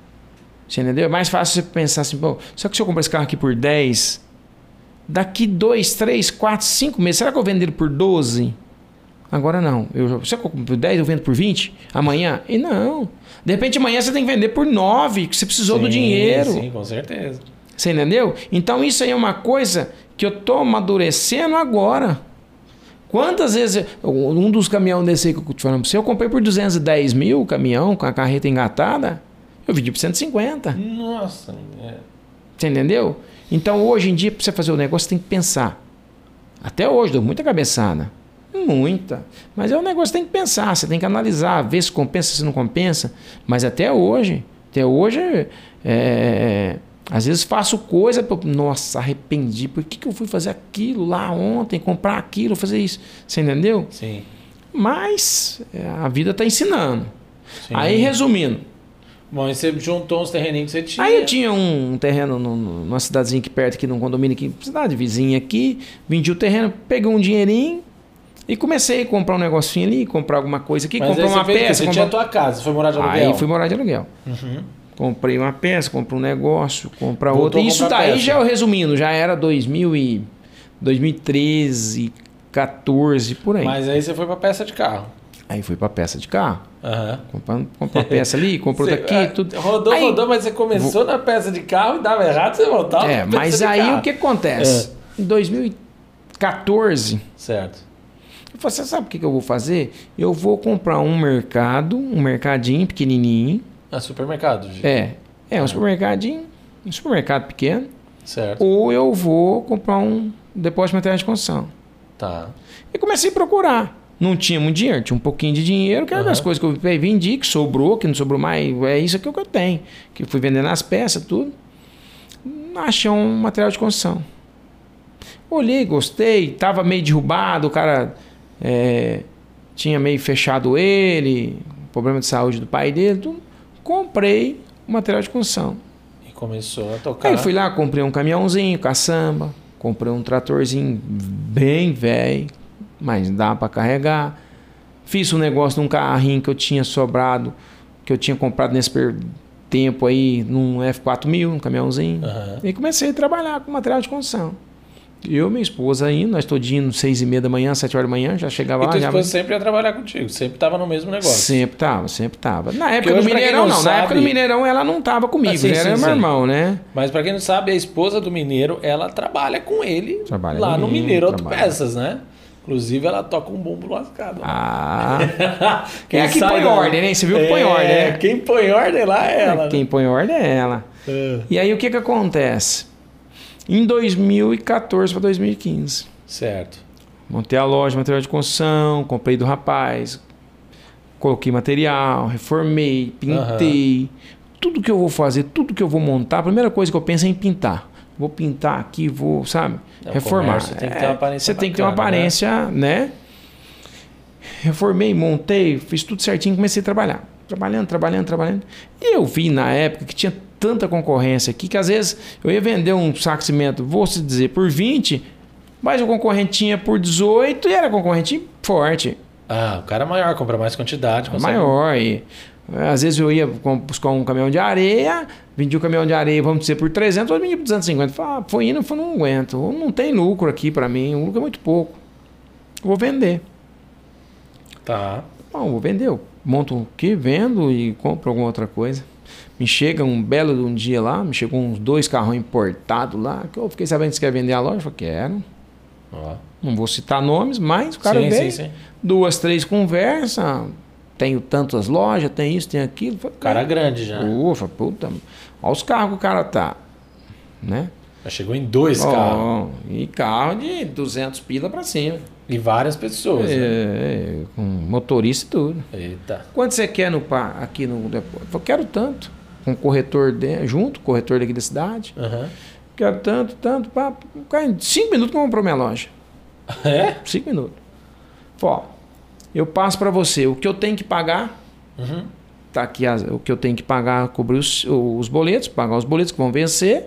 Você entendeu? É mais fácil você pensar assim, pô, será que se eu comprar esse carro aqui por dez, daqui dois, três, quatro, cinco meses, será que eu vendo ele por doze? Agora não. Eu, será que eu compro por dez, eu vendo por vinte? Amanhã? E não. De repente amanhã você tem que vender por nove, que você precisou Sim, do dinheiro. Sim, com certeza. Você entendeu? Então isso aí é uma coisa que eu tô amadurecendo agora. Quantas vezes... Um dos caminhões desse aí que eu tô falando pra você, eu comprei por duzentos e dez mil o caminhão com a carreta engatada. Eu vendi por cento e cinquenta. Nossa. É. Você entendeu? Então hoje em dia, para você fazer o negócio, você tem que pensar. Até hoje, dou muita cabeçada. Muita. Mas é um negócio que tem que pensar. Você tem que analisar, ver se compensa, se não compensa. Mas até hoje, até hoje, é, às vezes faço coisa, pra- nossa, arrependi. Por que, que eu fui fazer aquilo lá ontem, comprar aquilo, fazer isso? Você entendeu? Sim. Mas é, a vida está ensinando. Sim. Aí, resumindo, Bom, e você juntou uns terreninhos que você tinha. aí eu tinha um terreno no- no- numa cidadezinha aqui perto, aqui num condomínio aqui, cidade vizinha aqui, vendi o terreno, peguei um dinheirinho e comecei a comprar um negocinho ali, comprar alguma coisa aqui, Mas comprar aí você uma fez o quê? peça. Você comprar- tinha a tua casa, você foi morar de aluguel. Aí fui morar de aluguel. Uhum. Comprei uma peça, comprei um negócio, comprar Voltou outra. a Isso comprar daí peça. já, resumindo, já era dois mil e dois mil e treze, quatorze, por aí. Mas aí você foi pra peça de carro. Aí fui pra peça de carro. Aham. Comprando, comprou uma peça ali, comprou Você, daqui, ah, tudo. Rodou, Aí- rodou, mas você começou na peça de carro e dava errado, você voltava É, pra peça mas de aí carro. o que acontece? Em dois mil e quatorze, Certo. eu falei, você sabe o que que eu vou fazer? Eu vou comprar um mercado, um mercadinho pequenininho. Ah, supermercado, gente. É, é um supermercadinho, um supermercado pequeno. Certo. Ou eu vou comprar um depósito de material de construção. Tá. E comecei a procurar. Não tinha muito dinheiro, tinha um pouquinho de dinheiro, que era das Aham. coisas que eu vendi, que sobrou, que não sobrou mais, é isso aqui que eu tenho. Que eu fui vendendo as peças, tudo. Achei um material de construção. Olhei, gostei, tava meio derrubado, o cara é, tinha meio fechado ele, problema de saúde do pai dele, tudo. Comprei o material de construção. E começou a tocar. Aí fui lá, comprei um caminhãozinho, caçamba, comprei um tratorzinho bem velho, mas dá para carregar. Fiz um negócio num carrinho que eu tinha sobrado, que eu tinha comprado nesse tempo aí, num F quatro mil, um caminhãozinho. Uhum. E comecei a trabalhar com material de construção. Eu, minha esposa indo, nós todos indo seis e meia da manhã, sete horas da manhã, já chegava e lá. E tua já... esposa sempre ia trabalhar contigo, sempre estava no mesmo negócio. Sempre estava, sempre estava. Na época do Mineirão, não. não. Sabe... Na época do Mineirão ela não estava comigo, ah, sim, era sim, meu sim. irmão, né? Mas para quem não sabe, a esposa do Mineiro, ela trabalha com ele trabalha lá no comigo, Mineiro Autopeças, né? Inclusive, ela toca um bumbo lascado. Ah! Quem é que põe da... ordem, né? Você viu que põe é, ordem, né? Quem põe ordem lá é ela. Quem né? põe ordem é ela. É. E aí, o que que acontece? Em dois mil e quatorze para dois mil e quinze. Certo. Montei a loja, material de construção, comprei do rapaz, coloquei material, reformei, pintei. Uhum. Tudo que eu vou fazer, tudo que eu vou montar, a primeira coisa que eu penso é em pintar. Vou pintar aqui, vou, sabe, é, reformar. Você tem que ter uma aparência Você bacana, tem que ter uma aparência, né? né? Reformei, montei, fiz tudo certinho, comecei a trabalhar. Trabalhando, trabalhando, trabalhando. E eu vi na época que tinha tanta concorrência aqui, que às vezes eu ia vender um saco de cimento, vou se dizer, por vinte, mas o concorrente tinha por dezoito e era concorrente forte. Ah, o cara maior, compra mais quantidade. Consegue... Maior. E, às vezes eu ia buscar um caminhão de areia, vendi o caminhão de areia, vamos dizer, por trezentos, eu vendi por duzentos e cinquenta. Falei, ah, foi indo, foi, não aguento. Não tem lucro aqui para mim, o lucro é muito pouco. Vou vender. Tá. Bom, vou vender. Eu monto aqui, vendo e compro alguma outra coisa. Me chega um belo de um dia lá, me chegou uns dois carros importados lá, que eu fiquei sabendo que você quer vender a loja. Eu falei, quero. Ó. Não vou citar nomes, mas o cara sim, veio, sim, sim. duas, três conversas, tenho tantas lojas, tem isso, tem aquilo. Falei, cara grande já. Ufa, puta, olha os carros que o cara tá, né? Já chegou em dois oh, carros. E carro de duzentos pila pra cima. E várias pessoas. É, né? é, com motorista e tudo. Eita. Quanto você quer no, aqui no depósito? Eu quero tanto. Com corretor de, junto, corretor daqui da cidade. Uhum. Quero tanto, tanto. Pá, em cinco minutos comprou minha loja. É? Cinco minutos. Ó, eu passo para você o que eu tenho que pagar. Uhum. Tá aqui as, o que eu tenho que pagar, cobrir os, os boletos, pagar os boletos que vão vencer.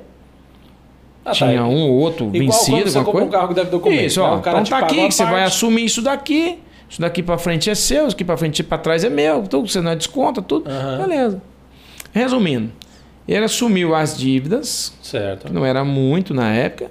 Ah, Tinha tá. um ou outro igual vencido. Você compra um carro que deve documento. Isso, ó. Né? Então tá aqui, que você vai assumir isso daqui. Isso daqui para frente é seu, isso aqui para frente e para trás é meu. Tudo você não desconta, tudo. Uhum. Beleza. Resumindo, ele assumiu as dívidas. Certo. Que não era muito na época.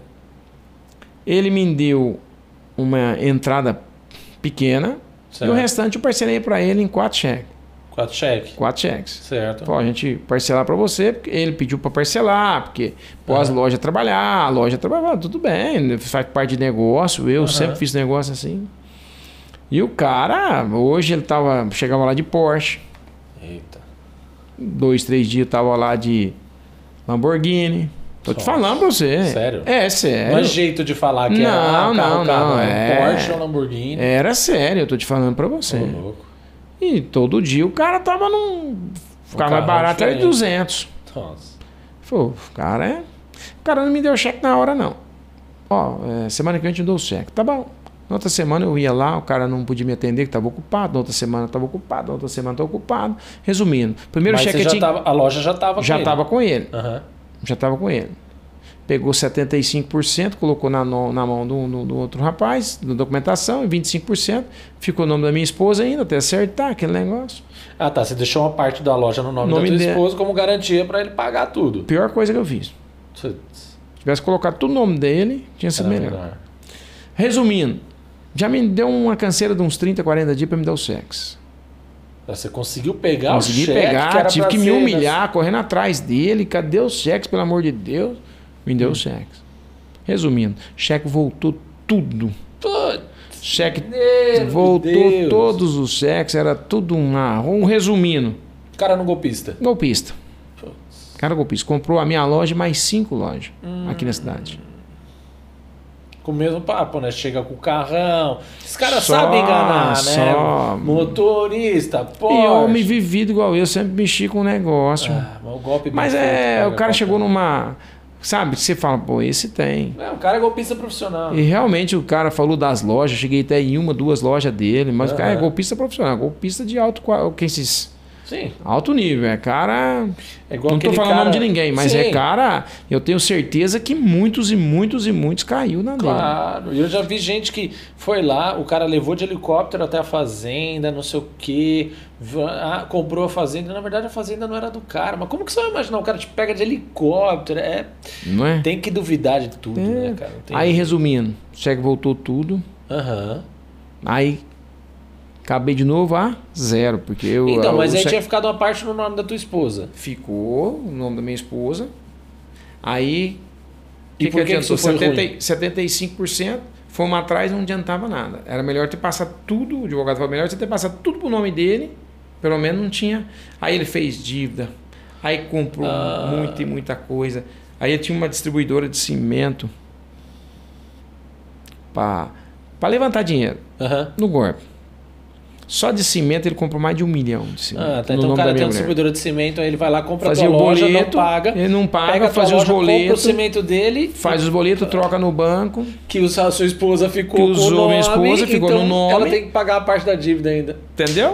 Ele me deu uma entrada pequena. Certo. E o restante eu parcelei para ele em quatro cheques. Quatro cheques? Quatro cheques. Certo. Pô, a gente parcelar para você, porque ele pediu para parcelar, porque pós uhum. loja trabalhar, a loja trabalhar, tudo bem, faz parte de negócio, eu uhum. sempre fiz negócio assim. E o cara, hoje ele tava, chegava lá de Porsche. Eita. Dois, três dias tava lá de Lamborghini. Tô te falando pra você. Sério? É, sério. Não é jeito de falar que não, era ah, não, carro, não, carro, é... Porsche ou Lamborghini. Era sério, eu tô te falando pra você. Tô louco. E todo dia o cara tava num... Ficava mais barato, era de duzentos. Nossa. Pô, o cara é... O cara não me deu cheque na hora, não. Ó, é, semana que vem eu te dou o cheque. Tá bom. Na outra semana eu ia lá, o cara não podia me atender, que estava ocupado. Na outra semana estava ocupado, na outra semana estava ocupado. Resumindo, primeiro Mas cheque você já tinha... tava, a loja já estava com já ele? Já estava com ele. Uhum. Já estava com ele. Pegou setenta e cinco por cento, colocou na, no, na mão do, do, do outro rapaz, da documentação, e vinte e cinco por cento ficou o nome da minha esposa ainda, até acertar aquele negócio. Ah, tá. Você deixou uma parte da loja no nome, nome da tua de... esposa como garantia para ele pagar tudo. Pior coisa que eu fiz. Se tivesse colocado tudo no nome dele, tinha sido melhor. melhor. Resumindo, já me deu uma canseira de uns trinta, quarenta dias para me dar os cheques. Você conseguiu pegar Consegui o cheque? pegar, que era tive que me ser, humilhar, né? correndo atrás dele. Cadê os cheques, pelo amor de Deus? Me deu hum. os cheques. Resumindo, cheque voltou tudo. Tudo. Cheque Meu voltou Deus. Todos os cheques, era tudo um um resumindo. Cara no golpista. Golpista. Putz. Cara golpista. Comprou a minha loja mais cinco lojas hum. aqui na cidade. Com o mesmo papo, né? Chega com o carrão. Os caras sabem enganar, só. né? Motorista, Porsche. E homem vivido igual eu, sempre mexi com o negócio. Ah, mas o golpe Mas é, o cara chegou numa... Sabe? Você fala, pô, esse tem. É, o cara é golpista profissional. E realmente o cara falou das lojas, cheguei até em uma, duas lojas dele, mas Uhum. o cara é golpista profissional, golpista de alto, qual- esses, Sim. alto nível. É cara. É igual Não tô aquele falando o cara... nome de ninguém, mas Sim. é cara. Eu tenho certeza que muitos e muitos e muitos caiu na dele. Claro, e eu já vi gente que foi lá, o cara levou de helicóptero até a fazenda, não sei o quê, ah, comprou a fazenda, na verdade a fazenda não era do cara, mas como que você vai imaginar? O cara te pega de helicóptero, é... Não é? Tem que duvidar de tudo, É. né, cara? Não tem- Aí, resumindo, o cheque voltou tudo. Aham. Aí acabei de novo a zero, porque eu. Então, mas o aí cheque- tinha ficado uma parte no nome da tua esposa. Ficou o nome da minha esposa. Aí. E por que que adiantou? isso foi setenta, ruim? setenta e cinco por cento. Fomos atrás, não adiantava nada. Era melhor ter passado tudo. O advogado falou: melhor você ter passado tudo pro nome dele. Pelo menos não tinha. Aí ele fez dívida. Aí comprou Ah. muita e muita coisa. Aí ele tinha uma distribuidora de cimento para levantar dinheiro Aham. no golpe. Só de cimento ele comprou mais de um milhão de cimento. Ah, tá. no Então o nome cara da tem minha um mulher. distribuidor de cimento, aí ele vai lá, compra Fazia a tua o loja, boleto, não paga. ele não paga, pega a tua fazia os loja, compra o boletos, cimento dele, faz os boletos, troca no banco. que o- a sua esposa ficou Que com o usou nome, minha esposa, ficou então no nome. ela tem que pagar a parte da dívida ainda. Entendeu?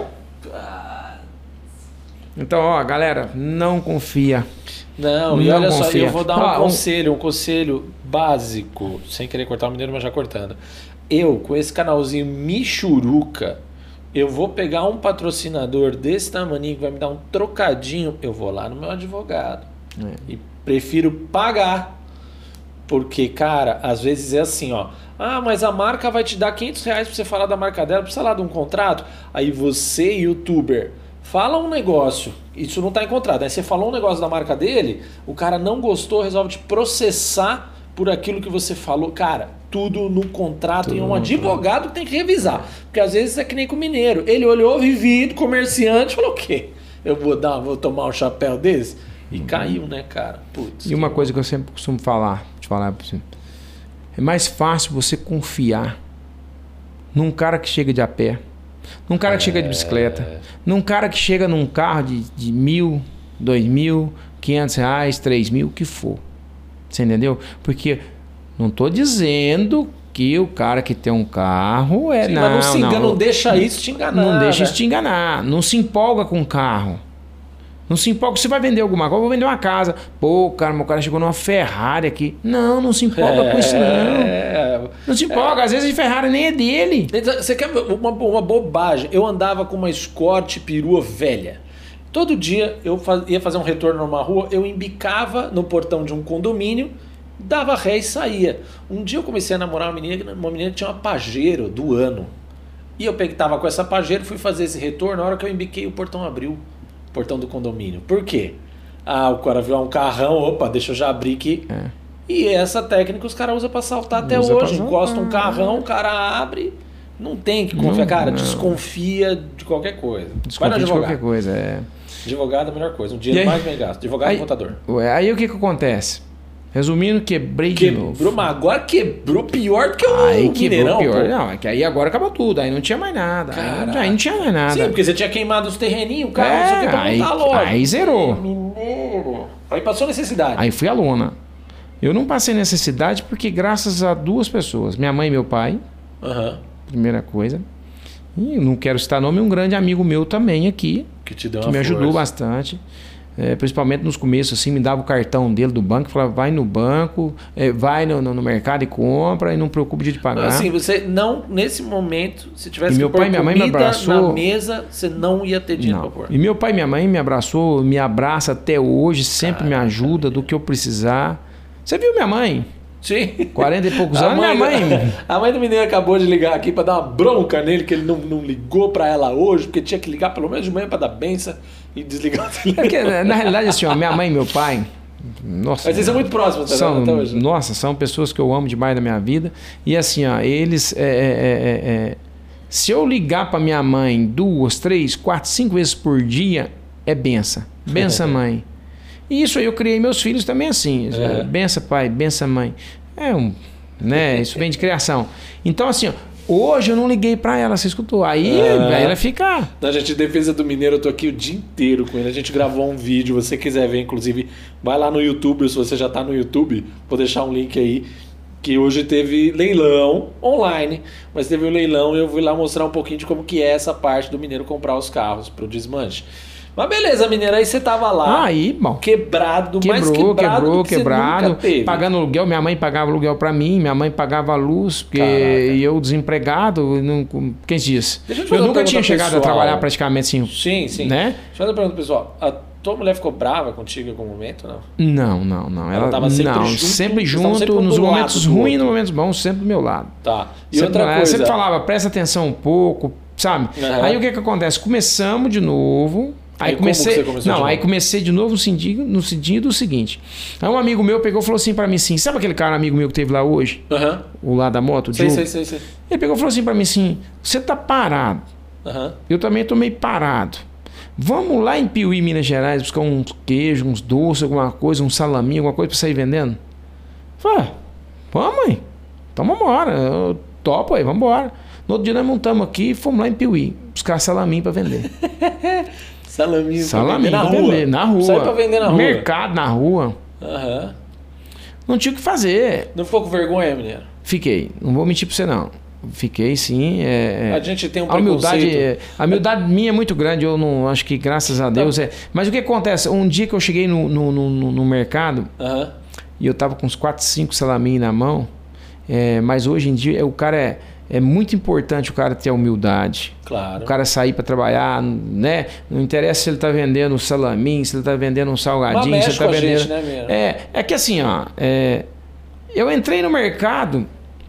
Então, ó, galera, não confia. Não, e Não olha só, confia. eu vou dar um Ah, um- conselho, um conselho básico, sem querer cortar o mineiro, mas já cortando. Eu, com esse canalzinho Michuruca, eu vou pegar um patrocinador desse tamaninho que vai me dar um trocadinho, eu vou lá no meu advogado. É. E prefiro pagar. Porque, cara, às vezes é assim, ó. Ah, mas a marca vai te dar quinhentos reais pra você falar da marca dela, precisa lá de um contrato. Aí você, youtuber, fala um negócio, isso não tá em contrato. Aí você falou um negócio da marca dele, o cara não gostou, resolve te processar por aquilo que você falou. Cara, tudo no contrato Tudo e um no advogado que tem que revisar. Porque às vezes é que nem com o mineiro. Ele olhou, vivido, comerciante, falou o quê? Eu vou dar, vou tomar um chapéu desse? E caiu, né, cara? Putz, E uma que- coisa que eu sempre costumo falar, te falar pra você, é mais fácil você confiar num cara que chega de a pé, num cara que chega de bicicleta, num cara que chega num carro de, de mil, dois mil, quinhentos reais, três mil, o que for. Você entendeu? Porque não tô dizendo que o cara que tem um carro é... Sim, não, mas não se engana, não, não deixa isso te enganar. Não deixa né? isso te enganar. Não se empolga com o carro. Não se empolga. Você vai vender alguma coisa, eu vou vender uma casa. Pô, cara, meu cara chegou numa Ferrari aqui. Não, não se empolga com isso, não. É. Não se empolga. Às vezes a Ferrari nem é dele. Você quer uma, uma bobagem? Eu andava com uma Escort perua velha. Todo dia eu faz- ia fazer um retorno numa rua, eu embicava no portão de um condomínio, dava ré e saía. Um dia eu comecei a namorar uma menina, uma menina que tinha uma Pajero do ano. E eu peguei, tava com essa Pajero, fui fazer esse retorno, na hora que eu embiquei o portão abriu. Portão do condomínio. Por quê? Ah, o cara viu um carrão, opa, deixa eu já abrir aqui. É. E essa técnica os caras usam pra assaltar até Usa pra hoje. assaltar. Encosta um carrão, o cara abre. Não tem que confiar. Não, cara, não. desconfia de qualquer coisa. Vai no Desconfia de advogado. qualquer coisa. É. Advogado é a melhor coisa. Um E dinheiro aí? mais bem gasto. Advogado Aí- e contador. Ué, aí o que que acontece? Resumindo, quebrei de Quebrou, novo. mas agora quebrou pior do que o Aí quebrou Mineirão, pior. pô. Não, é que aí agora acabou tudo. Aí não tinha mais nada. Aí não, Caraca. aí não tinha mais nada. Sim, porque você tinha queimado os terreninhos, o carro, É, não sei o que, pra aí- montar a loja. aí zerou. Mineiro. Aí passou necessidade. Aí fui a lona. Eu não passei necessidade porque graças a duas pessoas. Minha mãe e meu pai, Aham. primeira coisa. E eu não quero citar nome, um grande amigo meu também aqui, Que te deu que uma me ajudou força. bastante. É, principalmente nos começos, assim, me dava o cartão dele do banco, falava, vai no banco, é, vai no, no, no mercado e compra, e não preocupe de pagar. Assim, você não, nesse momento, se tivesse E que meu pôr pai e minha mãe me comida abraçou. na mesa, você não ia ter dinheiro Não. pra pôr. E meu pai e minha mãe me abraçou, me abraça até hoje, sempre me ajuda do que eu precisar. Você viu minha mãe? Sim. quarenta e poucos A anos, minha mãe. A mãe do menino acabou de ligar aqui pra dar uma bronca nele, que ele não, não ligou pra ela hoje, porque tinha que ligar pelo menos de manhã pra dar benção e desligar o É telefone. que, na realidade, assim, ó, minha mãe e meu pai. Nossa, Mas eles são muito próximos, tá são, vendo? Até hoje. nossa, são pessoas que eu amo demais da minha vida. E assim, ó, eles. é, é, é, é, se eu ligar pra minha mãe duas, três, quatro, cinco vezes por dia, é benção. Benção, mãe. E isso aí eu criei meus filhos também assim. É. Benção, pai, benção, mãe. É um. Né, isso vem de criação. Então, assim, ó, Hoje eu não liguei pra ela, você escutou. Aí, Ah. aí ela fica... Na gente, defesa do Mineiro, eu tô aqui o dia inteiro com ele. A gente gravou um vídeo, você quiser ver, inclusive, vai lá no YouTube, se você já tá no YouTube, vou deixar um link aí, que hoje teve leilão online, mas teve um leilão e eu fui lá mostrar um pouquinho de como que é essa parte do Mineiro comprar os carros pro desmanche. Mas beleza, Mineiro, aí você tava lá, Aí, bom. quebrado, mais Quebrou, quebrado quebrou, do que quebrado. você nunca teve. Pagando aluguel, minha mãe pagava aluguel pra mim, minha mãe pagava a luz, porque Caraca. e eu desempregado, não, quem diz? Deixa eu te Eu fazer uma nunca tinha pergunta chegado pessoal. a trabalhar praticamente assim, Sim, sim. né? Deixa eu fazer uma pergunta, pessoal. A tua mulher ficou brava contigo em algum momento, não? Não, não, não. Ela Ela, tava sempre não, junto, sempre vocês estavam junto, sempre um nos do lado momentos do ruins e outro. nos momentos bons, sempre do meu lado. Tá. E Sempre, outra ela coisa... sempre falava, presta atenção um pouco, sabe? Aham. Aí o que que acontece? Começamos de novo. Aí E como comecei, que você começou não, de aí novo? comecei de novo no sentido, no sentido do seguinte. Aí um amigo meu pegou e falou assim pra mim assim, sabe aquele cara amigo meu que teve lá hoje, Aham. o lá da moto, o Sei, Diogo? sei, sei, sei. Ele pegou e falou assim pra mim assim, você tá parado, Aham. eu também tô meio parado. Vamos lá em Piuí, Minas Gerais, buscar uns queijos, uns doces, alguma coisa, um salaminho, alguma coisa pra sair vendendo? Eu falei, ah, vamos aí. Então vambora, eu topo aí, vambora. No outro dia nós montamos aqui e fomos lá em Piuí, buscar salaminho pra vender. Salaminho, Salaminho pra pra vender na vender, rua. na rua. Sai pra vender na rua. Mercado na rua. Aham. Não tinha o que fazer. Não ficou com vergonha, menino? Fiquei, não vou mentir pra você não. Fiquei sim. É, é. A gente tem um A humildade, preconceito. é- a humildade minha é muito grande, eu não acho que graças a Deus é. Mas o que acontece? Um dia que eu cheguei no, no, no, no mercado Aham. e eu tava com uns quatro, cinco salaminhos na mão, é, mas hoje em dia é, o cara é, é muito importante o cara ter a humildade. Claro. O cara sair para trabalhar, né? Não interessa se ele tá vendendo salaminho, se ele tá vendendo um salgadinho, Mas se mexe ele tá com a vendendo. gente, né, menino? É, é que assim, ó, é, eu entrei no mercado,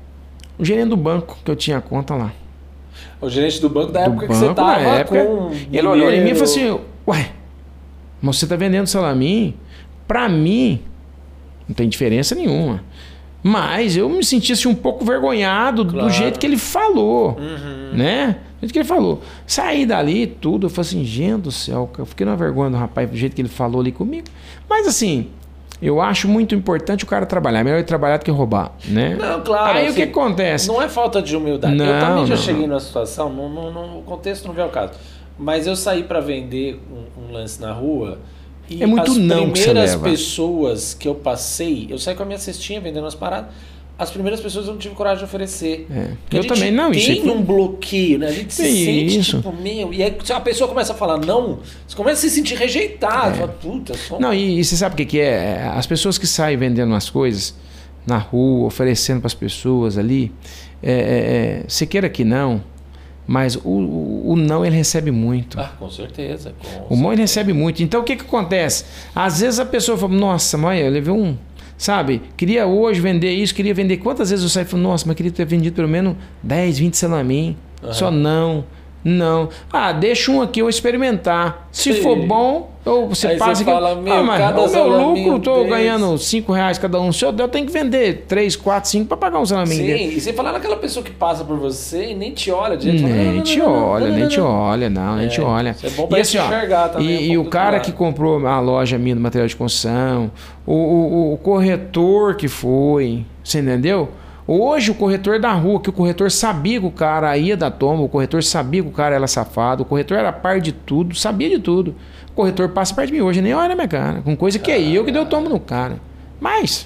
o gerente do banco que eu tinha conta lá. O gerente do banco da Do época que você banco, tava na época, com... ele olhou em mim e Mineiro. falou assim: ué, mas você tá vendendo salaminho? Pra mim, não tem diferença nenhuma. Mas eu me senti assim, um pouco vergonhado Claro. do jeito que ele falou, Uhum. né? Do jeito que ele falou. Saí dali tudo, eu falei assim, gente do céu, eu fiquei na vergonha do rapaz, do jeito que ele falou ali comigo. Mas assim, eu acho muito importante o cara trabalhar. É melhor ele trabalhar do que roubar, né? Não, claro. Aí o assim, que acontece? Não é falta de humildade. eu Não, também já não, cheguei não. numa situação, não, não, não- o contexto não vê o caso. Mas eu saí pra vender um, um lance na rua e É muito as não que você primeiras leva. pessoas que eu passei, eu saí com a minha cestinha vendendo as paradas. As primeiras pessoas eu não tive coragem de oferecer. É. Porque Eu a gente também não, tem isso é- um bloqueio, né? A gente se sente Isso. tipo, meu. E aí se a pessoa começa a falar não, você começa a se sentir rejeitado. É. Fala, puta, só... Não, e, e você sabe o que, que é? As pessoas que saem vendendo as coisas na rua, oferecendo para as pessoas ali, é, é, é, você queira que não, mas o, o, o não ele recebe muito. Ah, com certeza. Com O não ele recebe muito. Então o que, que acontece? Às vezes a pessoa fala, nossa, mãe, eu levei um. Sabe, queria hoje vender isso, queria vender. Quantas vezes eu saí e falei, nossa, mas queria ter vendido pelo menos dez, vinte salamin. Aham. Só não, não. Ah, deixa um aqui eu experimentar. Se Sim. for bom, ou você Aí passa você aqui. fala, meu, ah, mas cada o meu salaminho lucro, tô desse. ganhando cinco reais cada um. Se eu der, eu tenho que vender três, quatro, cinco para pagar um salamin Sim, dele. e sem falar naquela pessoa que passa por você e nem te olha direito. Fala, não, não, Nem não, te não, não, olha, não, nem não, te não. olha, não, nem É, te olha. isso é bom pra E gente ó, enxergar também, E, um e pouco o do cara lado. que comprou a loja minha do material de construção, o, o, o corretor que foi, você entendeu? Hoje o corretor da rua, que o corretor sabia que o cara ia dar toma, o corretor sabia que o cara era safado, o corretor era par de tudo, sabia de tudo. O corretor passa perto de mim hoje, nem olha na minha cara, com coisa que é eu que deu tomo no cara. Mas,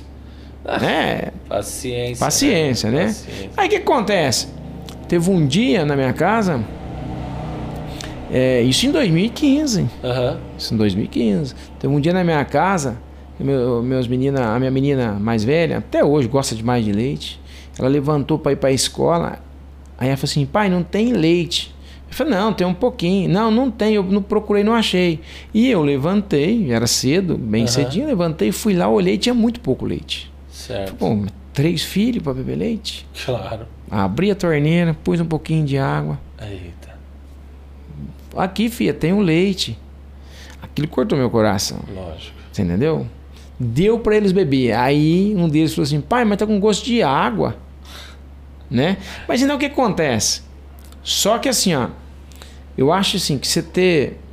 né? Paciência. Paciência, né? Paciência. Aí o que acontece? Teve um dia na minha casa, é, isso em dois mil e quinze. Aham. Isso em dois mil e quinze. Teve um dia na minha casa, meu, meus menina, a minha menina mais velha, até hoje gosta demais de leite. Ela levantou para ir para a escola. Aí ela falou assim: pai, não tem leite. Eu falei: não, tem um pouquinho. Não, não tem, eu não procurei, não achei. E eu levantei, era cedo, bem Aham. cedinho, levantei, fui lá, olhei, tinha muito pouco leite. Certo. Pô, três filhos para beber leite? Claro. Abri a torneira, pus um pouquinho de água. Eita. Aqui, filha, tem o leite. Aquilo cortou meu coração. Lógico. Você entendeu? Deu para eles beber. Aí um deles falou assim: pai, mas tá com gosto de água. Né? Mas então o que acontece? Só que assim, ó, eu acho assim que você ter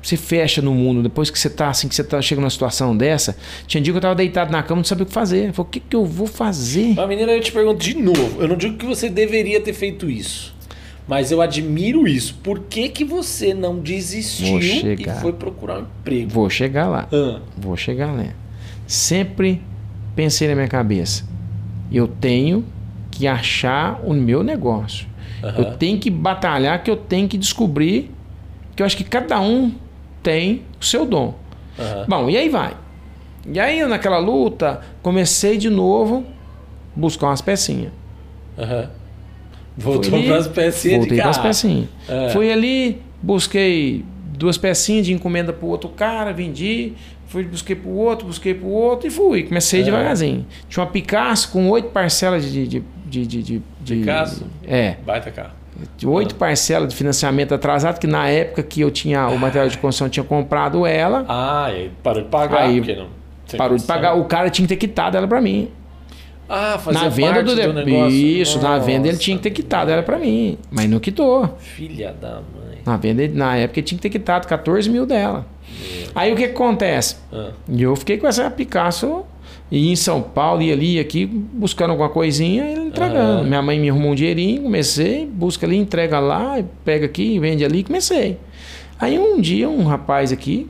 você fecha no mundo, depois que você tá assim, que você tá, chega numa situação dessa. Tinha dia que eu tava deitado na cama, não sabia o que fazer. Eu falei, o que que eu vou fazer? Mas, menina, eu te pergunto de novo. Eu não digo que você deveria ter feito isso. Mas eu admiro isso. Por que que você não desistiu e foi procurar um emprego? Vou chegar lá. Ah. Vou chegar lá. Sempre pensei na minha cabeça. Eu tenho que achar o meu negócio. Uhum. Eu tenho que batalhar, que eu tenho que descobrir que eu acho que cada um tem o seu dom. Uhum. Bom, e aí vai. E aí, eu, naquela luta, comecei de novo buscar umas pecinhas. Uhum. Voltou para as pecinhas Voltei de carro. para as pecinhas. Uhum. Fui ali, busquei duas pecinhas de encomenda para o outro cara, vendi. Fui, busquei para o outro, busquei para o outro e fui. Comecei uhum. devagarzinho. Tinha uma Picasso com oito parcelas de... de, de, de, de, de Picasso? É. Baita carro. Oito parcelas de financiamento atrasado, que na época que eu tinha o material de construção, eu tinha comprado ela. Ah, e aí parou de pagar. Aí porque não, parou de pagar. O cara tinha que ter quitado ela pra mim. Ah, fazer na venda parte do, de... do negócio. Isso, Nossa. na venda ele tinha que ter quitado ela pra mim. Mas não quitou. Filha da mãe. Na venda, na época ele tinha que ter quitado quatorze mil dela. Meu aí o que, que acontece? Ah. Eu fiquei com essa Picasso... E em São Paulo, ia ali, aqui, buscando alguma coisinha e entregando. Uhum. Minha mãe me arrumou um dinheirinho, comecei, busca ali, entrega lá, pega aqui, vende ali, comecei. Aí um dia, um rapaz aqui,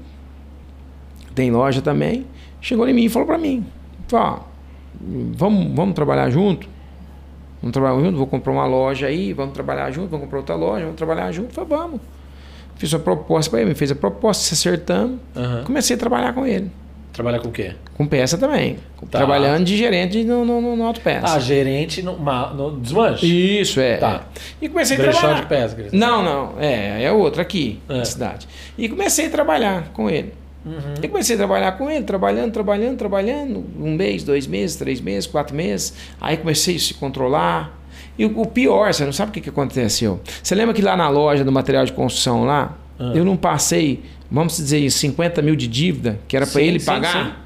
tem loja também, chegou em mim e falou pra mim, falou, vamos, vamos trabalhar junto? Vamos trabalhar junto? Vou comprar uma loja aí, vamos trabalhar junto, vamos comprar outra loja, vamos trabalhar junto? Eu falei, vamos. Fiz a proposta pra ele, me fez a proposta, se acertando, uhum. comecei a trabalhar com ele. Trabalhar com o quê? Com peça também. Tá. Trabalhando de gerente no, no, no autopeça. Ah, gerente no, no desmanche? Isso, é. Tá. É. E comecei a Brechó trabalhar. de peça. Quer dizer. Não, não. É, é outro aqui, é. na cidade. E comecei a trabalhar com ele. Uhum. E comecei a trabalhar com ele, trabalhando, trabalhando, trabalhando. Um mês, dois meses, três meses, quatro meses. Aí comecei a se controlar. E o, o pior, você não sabe o que, que aconteceu? Você lembra que lá na loja do material de construção lá, uhum. eu não passei... Vamos dizer, cinquenta mil de dívida, que era para ele sim, pagar. Sim.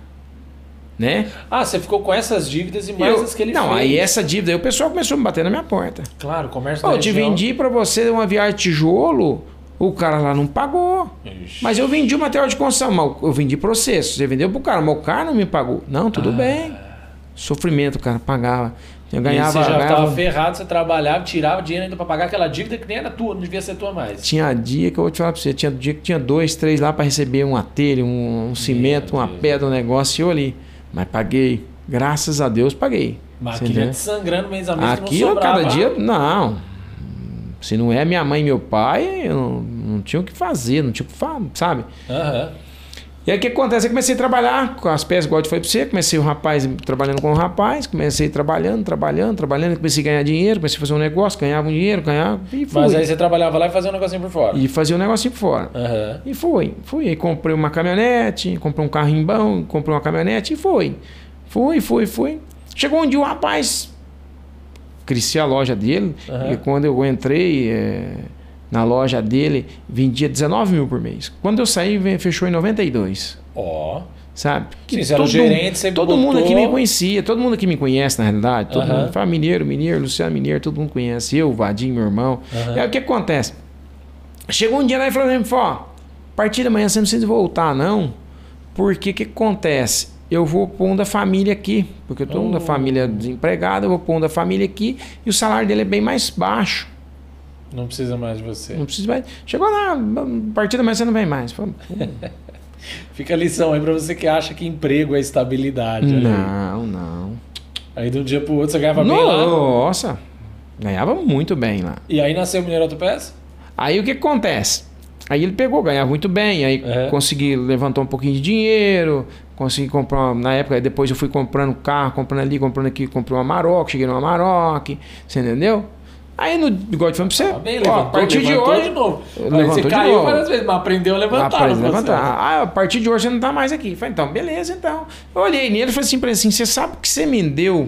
Né? Ah, você ficou com essas dívidas e mais eu, as que ele não, fez. Não, aí essa dívida, aí o pessoal começou a me bater na minha porta. Claro, comércio Pô, da eu te região. vendi para você uma viagem de tijolo, o cara lá não pagou. Ixi. Mas eu vendi o material de construção, mas eu vendi processo. Você vendeu pro cara, mas o cara não me pagou. Não, tudo ah. bem. Sofrimento, o cara pagava. Eu ganhava, e você já ganhava... estava ferrado, você trabalhava, tirava dinheiro ainda para pagar aquela dívida que nem era tua, não devia ser tua mais. Tinha dia que eu vou te falar para você, tinha dia que tinha dois, três lá para receber um telha, um, um cimento, uma pedra, um negócio, e eu ali. Mas paguei, graças a Deus paguei. Máquina de sangrando mês a mês. Aqui eu cada dia, não. Se não é minha mãe e meu pai, eu não, não tinha o que fazer, não tinha o que fazer, sabe? Aham. Uhum. E aí o que acontece? Eu comecei a trabalhar com as peças, igual eu falei para você, comecei o rapaz trabalhando com o rapaz, comecei trabalhando, trabalhando, trabalhando, comecei a ganhar dinheiro, comecei a fazer um negócio, ganhava um dinheiro, ganhava e fui. Mas aí você trabalhava lá e fazia um negocinho por fora? E fazia um negocinho por fora. Uhum. E fui, fui. Aí comprei uma caminhonete, comprei um carrinho bom, comprei uma caminhonete e fui. Fui, fui, fui. Chegou um dia o rapaz, cresci a loja dele, uhum. e quando eu entrei... É... na loja dele, vendia dezenove mil por mês. Quando eu saí, fechou em noventa e dois. Ó. Oh. Sabe? Que Sim, você era o gerente, você Todo botou... mundo aqui me conhecia, todo mundo aqui me conhece, na realidade. Todo uh-huh. mundo fala Mineiro, Mineiro, Luciano Mineiro, todo mundo conhece. Eu, Vadinho, meu irmão. Uh-huh. E aí o que acontece? Chegou um dia lá e falou assim, ó, a partir da manhã você não precisa voltar, não. Porque o que acontece? Eu vou pôr um da família aqui, porque eu tô oh. um da família desempregado, eu vou pôr um da família aqui e o salário dele é bem mais baixo. Não precisa mais de você. Não precisa mais. Chegou lá, a partir da manhã você não vem mais. Fica a lição aí pra você que acha que emprego é estabilidade. Não, ali. não. Aí de um dia pro outro você ganhava bem lá? Nossa, ganhava muito bem lá. E aí nasceu o Mineiro Autopeça? Aí o que acontece? Aí ele pegou, ganhava muito bem, aí é. consegui levantar um pouquinho de dinheiro, consegui comprar, na época, depois eu fui comprando carro, comprando ali, comprando aqui, comprei uma Amarok, cheguei numa Amarok, você entendeu? Aí, no, igual eu falei pra você, ah, bem, levantou, ó, a partir de hoje... de novo. Levantou você de caiu novo. várias vezes, mas aprendeu a levantar. Aprendeu a levantar. Ah, a partir de hoje você não tá mais aqui. Falei, então, beleza, então. Eu olhei nele e falei assim pra ele assim, você sabe que você me deu...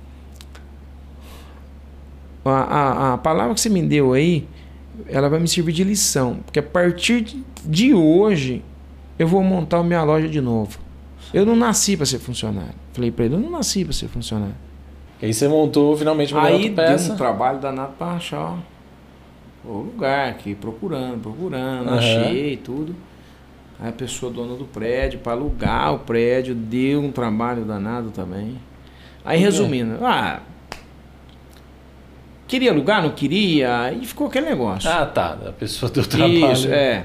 A, a, a palavra que você me deu aí, ela vai me servir de lição. Porque a partir de hoje, eu vou montar a minha loja de novo. Eu não nasci para ser funcionário. Falei pra ele, eu não nasci para ser funcionário. E aí você montou finalmente uma Aí peça. deu um trabalho danado para achar o lugar aqui, procurando, procurando, uhum. achei tudo. Aí a pessoa dona do prédio, para alugar o prédio, deu um trabalho danado também. Aí resumindo, ah, queria alugar, não queria, e ficou aquele negócio. Ah, tá, a pessoa deu trabalho. Isso, é.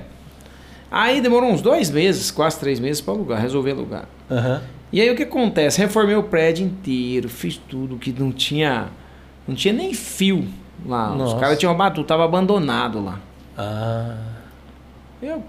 Aí demorou uns dois meses, quase três meses para alugar, resolver alugar. Uhum. E aí o que acontece? Reformei o prédio inteiro, fiz tudo que não tinha, não tinha nem fio lá. Nossa. Os caras tinham batido, tava abandonado lá. Ah. Eu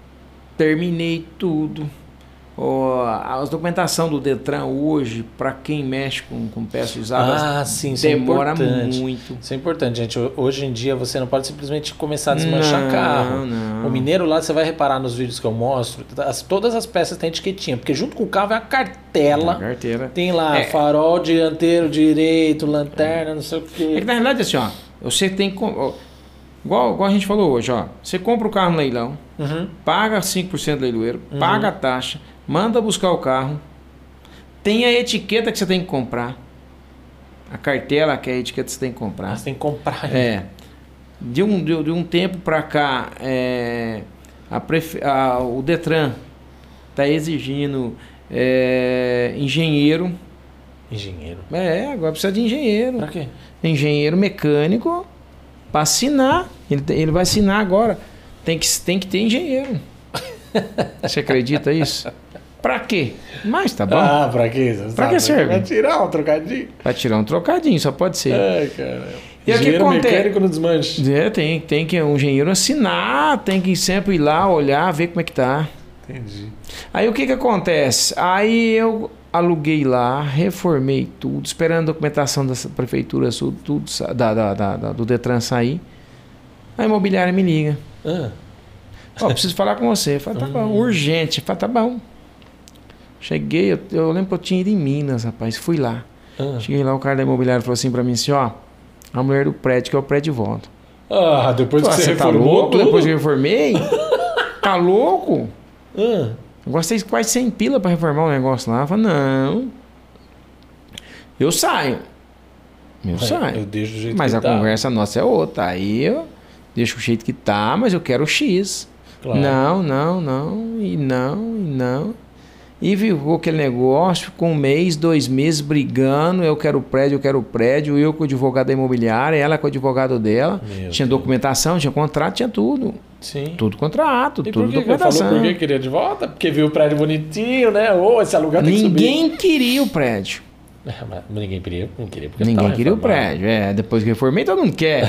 terminei tudo. Oh, a documentação do Detran hoje, para quem mexe com, com peças usadas, Ah, sim, isso demora é importante. muito. Isso é importante, gente. Hoje em dia você não pode simplesmente começar a desmanchar Não, carro. não. O mineiro lá, você vai reparar nos vídeos que eu mostro, as, todas as peças têm etiquetinha, porque junto com o carro é a cartela. A carteira. Tem lá É. farol dianteiro direito, lanterna, não sei o quê. É que na realidade assim, ó, você tem que... ó, igual, igual a gente falou hoje, ó. Você compra o carro no leilão, Uhum. paga cinco por cento do leiloeiro, Uhum. paga a taxa, manda buscar o carro, tem a etiqueta que você tem que comprar. A cartela, que é a etiqueta que você tem que comprar. Ah, você tem que comprar. É. De um, de, de um tempo para cá, é, a prefe, a, o Detran está exigindo é, engenheiro. Engenheiro. É, agora precisa de engenheiro. Pra quê? Engenheiro mecânico para assinar. Ele, ele vai assinar agora. Tem que, tem que ter engenheiro. Você acredita isso? Pra quê? Mas tá bom. Ah, pra quê? Você Pra sabe? que serve? Vai tirar um trocadinho. Vai tirar um trocadinho, só pode ser. Ai, caramba. E o que Engenheiro acontece? mecânico no desmanche. É, tem, tem que um engenheiro assinar, tem que sempre ir lá, olhar, ver como é que tá. Entendi. Aí o que que acontece? Aí eu aluguei lá, reformei tudo, esperando a documentação da prefeitura sul, tudo, sa- da, da, da- da- do Detran sair. A imobiliária me liga. Ah, Ó, preciso falar com você. Eu falei, tá bom, urgente. Eu falei, tá bom. Cheguei, eu, eu lembro que eu tinha ido em Minas, rapaz, fui lá. ah. Cheguei lá, o cara da imobiliária falou assim pra mim assim, ó, a mulher do prédio, que é o prédio de volta. Ah, depois que Pô, você você tá reformou louco? tudo? Depois que eu reformei? Tá louco? Ah, Eu gastei quase cem pila pra reformar o negócio lá. Eu falei, não. Eu saio. Eu eu saio. deixo do jeito Mas que a tá. conversa nossa é outra. Aí eu deixo o jeito que tá, mas eu quero o X. Claro. Não, não, não. E não, e não. E ficou aquele negócio, com um mês, dois meses brigando. Eu quero o prédio, eu quero o prédio. Eu com o advogado da imobiliária, ela com o advogado dela. Meu Tinha Deus. documentação, tinha contrato, tinha tudo. Sim. Tudo contrato, E tudo por que que ele documentação. falou por que queria de volta? Porque viu o prédio bonitinho, né? Ou esse aluguel tem que subir. Ninguém queria o prédio. É, mas ninguém queria, não queria porque Ninguém tava queria o reformado. prédio. É, depois que reformei, todo mundo quer.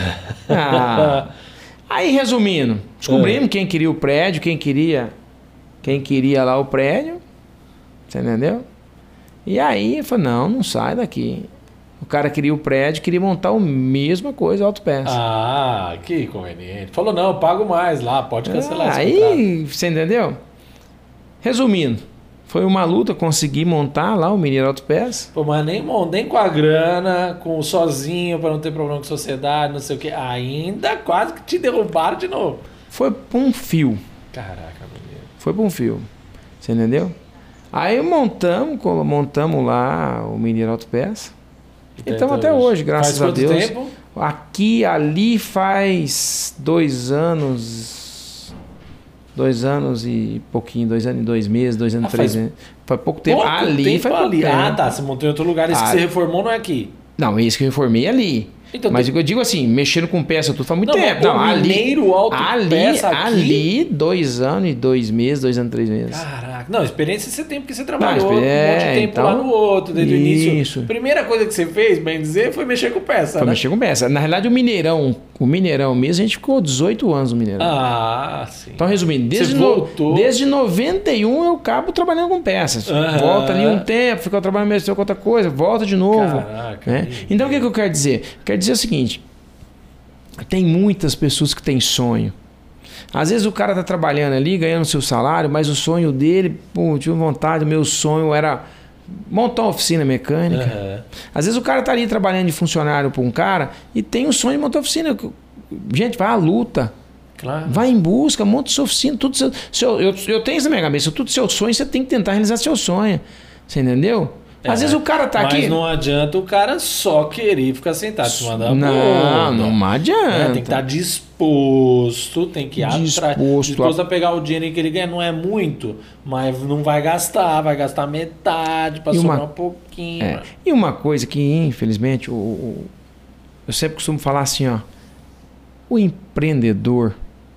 Ah. Aí, resumindo, descobrimos quem queria o prédio, quem queria, quem queria lá o prédio. Você entendeu? E aí, eu falei, não, não sai daqui. O cara queria o prédio, queria montar a mesma coisa, autopeça. Ah, que conveniente. Falou, não, eu pago mais lá, pode cancelar Ah, esse contrato. aí, você entendeu? Resumindo, foi uma luta, consegui montar lá o Mineiro Autopeça. Pô, mas nem, bom, nem com a grana, com sozinho, pra não ter problema com sociedade, não sei o quê. Ainda quase que te derrubaram de novo. Foi por um fio. Caraca, menino. Foi por um fio. Você entendeu? Aí montamos, colo- montamos lá o Mineiro Autopeça. E estamos até hoje, graças Faz a quanto Deus. tempo? Aqui, ali faz dois anos. Dois anos e pouquinho, dois anos e dois meses, dois anos Ah, e três faz meses. Faz pouco tempo. Pouco ali tempo faz pouco ali. tempo. Ah, tá. Você montou em outro lugar. Esse Ah. que você reformou não é aqui. Não, esse que eu reformei ali. Então, Mas tem- eu digo assim, mexendo com peça, tudo faz muito Não, tempo. o Não, ali, Mineiro Autopeça ali, aqui? ali, dois anos e dois meses, dois anos e três meses. Caraca. Não, experiência você tem porque você trabalhou Não, um monte é, de tempo então- lá no outro, desde o início. Isso. Primeira coisa que você fez, bem dizer, foi mexer com peça, Foi né? mexer com peça. Na realidade, o Mineirão, o Mineirão mesmo, a gente ficou dezoito anos no Mineirão. Ah, sim. Então, resumindo, desde, Você no- voltou. desde noventa e um eu acabo trabalhando com peças. Aham. Volta ali um tempo, fica trabalhando mesmo com outra coisa, volta de novo. Caraca, né? meu Então, o que, que eu quero dizer? Quero dizer o seguinte: tem muitas pessoas que têm sonho. Às vezes o cara tá trabalhando ali, ganhando seu salário, mas o sonho dele, pô, tinha vontade, o meu sonho era montar uma oficina mecânica. Aham. Às vezes o cara tá ali trabalhando de funcionário para um cara e tem o sonho de montar oficina. Gente, vai à luta. Claro. Vai em busca, monta sua oficina. Tudo seu, seu, eu, eu tenho isso na minha cabeça. Tudo seu sonho, você tem que tentar realizar seu sonho. Você entendeu? Às É, vezes o cara tá mas aqui... Mas não adianta o cara só querer ficar sentado em cima da bunda. Não, não adianta. É, tem que estar disposto, tem que ir Disposto atrás. Disposto a- a pegar o dinheiro que ele ganha. Não é muito, mas não vai gastar. Vai gastar metade pra E sobrar uma- um pouquinho. É. E uma coisa que, infelizmente, o, o- eu sempre costumo falar assim, ó. O empreendedor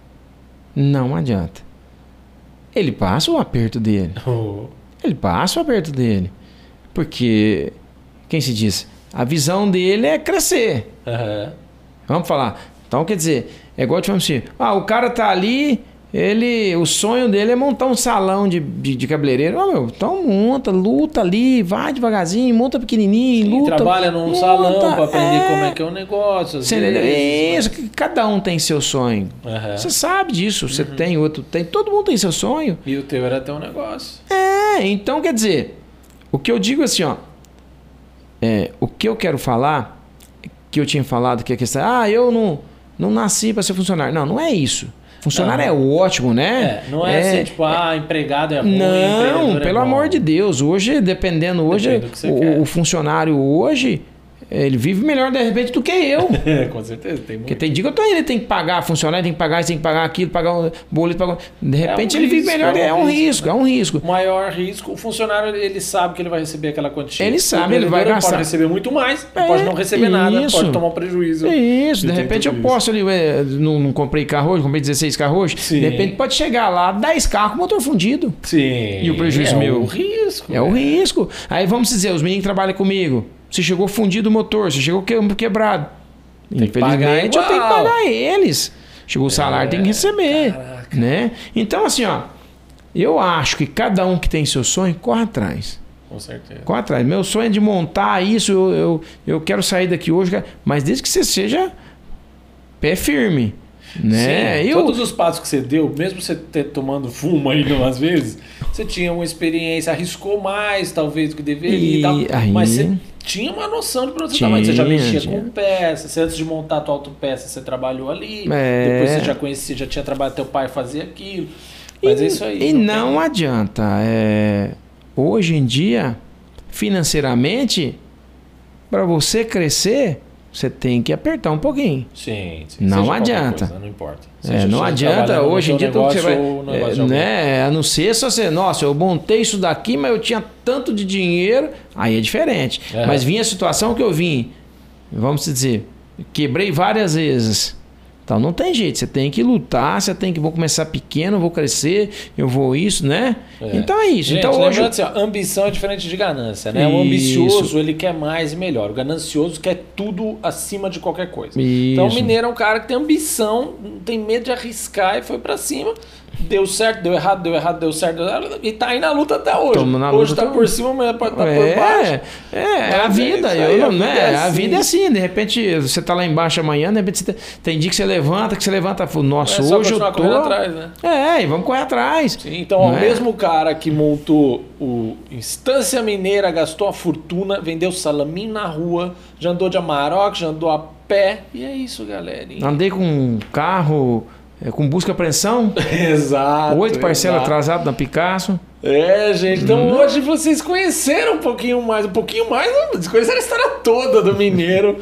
não adianta. Ele passa o aperto dele. Oh. Ele passa o aperto dele. Porque, quem se diz? A visão dele é crescer. Aham. Vamos falar. Então, quer dizer, é igual te falamos assim, ah, o cara tá ali, ele, o sonho dele é montar um salão de, de, de cabeleireiro. Ah, meu, então monta, luta ali, vai devagarzinho, monta pequenininho, Sim, luta. trabalha num monta, salão pra aprender é. como é que é o negócio. às Você entendeu? vezes, Isso, que cada um tem seu sonho. mas- Aham. Você sabe disso, você tem, outro tem, todo mundo tem seu sonho. E o teu era ter um negócio. É, então quer dizer, o que eu digo assim, ó, é, o que eu quero falar, que eu tinha falado que a questão, ah, eu não, não nasci para ser funcionário. Não, não é isso. Funcionário Não. é ótimo, né? É, não é, assim, tipo, ah, empregado é ruim, Não, empreendedor é pelo bom. amor de Deus. Hoje, dependendo, hoje, Depende do que você quer. o, o funcionário hoje, ele vive melhor de repente do que eu. Com certeza, tem muito. Porque tem dia que eu tô aí, ele tem que pagar funcionário, tem que pagar isso, tem que pagar aquilo, pagar um boleto, pagar... De repente um ele vive risco, melhor, é é um um risco, risco, é um risco. O maior risco, o funcionário, ele sabe que ele vai receber aquela quantia. Ele O sabe, ele vai empreendedor gastar. pode receber muito mais, É, pode não receber nada, isso. pode tomar um prejuízo. Isso, de E tem repente eu tudo posso ali, é, não, não comprei carro hoje, comprei dezesseis carros hoje, Sim. de repente pode chegar lá, dez carros com motor fundido. Sim. E o prejuízo é meu? o risco. É o né? risco. Aí vamos dizer, os meninos que trabalham comigo, se chegou fundido o motor, se chegou que- quebrado, Tem que pagar infelizmente eu tenho que igual. pagar eles. Chegou o salário, tem que receber. caraca. Né? Então assim, ó, eu acho que cada um que tem seu sonho, corre atrás. Com certeza. Corre atrás. Meu sonho é de montar isso, eu, eu, eu quero sair daqui hoje, mas desde que você seja pé firme. Né? Sim, eu, todos os passos que você deu, mesmo você ter tomando fumo aí umas vezes, você tinha uma experiência, arriscou mais talvez do que deveria e, E tal, aí- mas você tinha uma noção de pra onde você estava. Você já Tinha, mexia tinha. com peças, você, antes de montar a tua autopeça, você trabalhou ali, É. depois você já conhecia, já tinha trabalhado, teu pai fazia aquilo. Mas e, é isso aí. E não, tem- adianta. É, hoje em dia, financeiramente, para você crescer, você tem que apertar um pouquinho. Sim, sim. Não seja qualquer adianta. coisa, não importa. É, Seja não você adianta, trabalhando no hoje em teu dia tudo que você vai. negócio ou no negócio de É, alguém. né, a não ser só você, nossa, eu montei isso daqui, mas eu tinha tanto de dinheiro, aí é diferente. É. Mas vinha a situação que eu vim, vamos dizer, quebrei várias vezes. Então não tem jeito, você tem que lutar, você tem que, vou começar pequeno, vou crescer, eu vou isso, né? É. Então é isso. Gente, então hoje. lembrando assim, ó, ambição é diferente de ganância, né? O Isso. ambicioso, ele quer mais e melhor. O ganancioso quer tudo acima de qualquer coisa. Então o Isso. mineiro é um cara que tem ambição, não tem medo de arriscar e foi pra cima. Deu certo, deu errado, deu errado, deu certo, deu errado, e tá aí na luta até hoje. Tamo na hoje luta tá até por hoje. cima, amanhã pode estar É, por baixo. é, é a Mas é vida, isso eu aí, não, a vida né? é A assim. vida é assim, de repente você tá lá embaixo amanhã, de repente você tem, tem dia que você levanta, que você levanta, fala, nossa, É só hoje eu continuar tô. correndo atrás, né? É, e vamos correr atrás. Sim, então, ó, Não o é? mesmo cara que montou o Instância Mineira, gastou a fortuna, vendeu salaminho na rua, já andou de Amarok, já andou a pé. E é isso, galerinha. Andei com um carro é, com busca e apreensão, Exato. oito parcelas exato. atrasadas na Picasso. É, gente. Então Hum. hoje vocês conheceram um pouquinho mais, um pouquinho mais, não, vocês conheceram a história toda do Mineiro.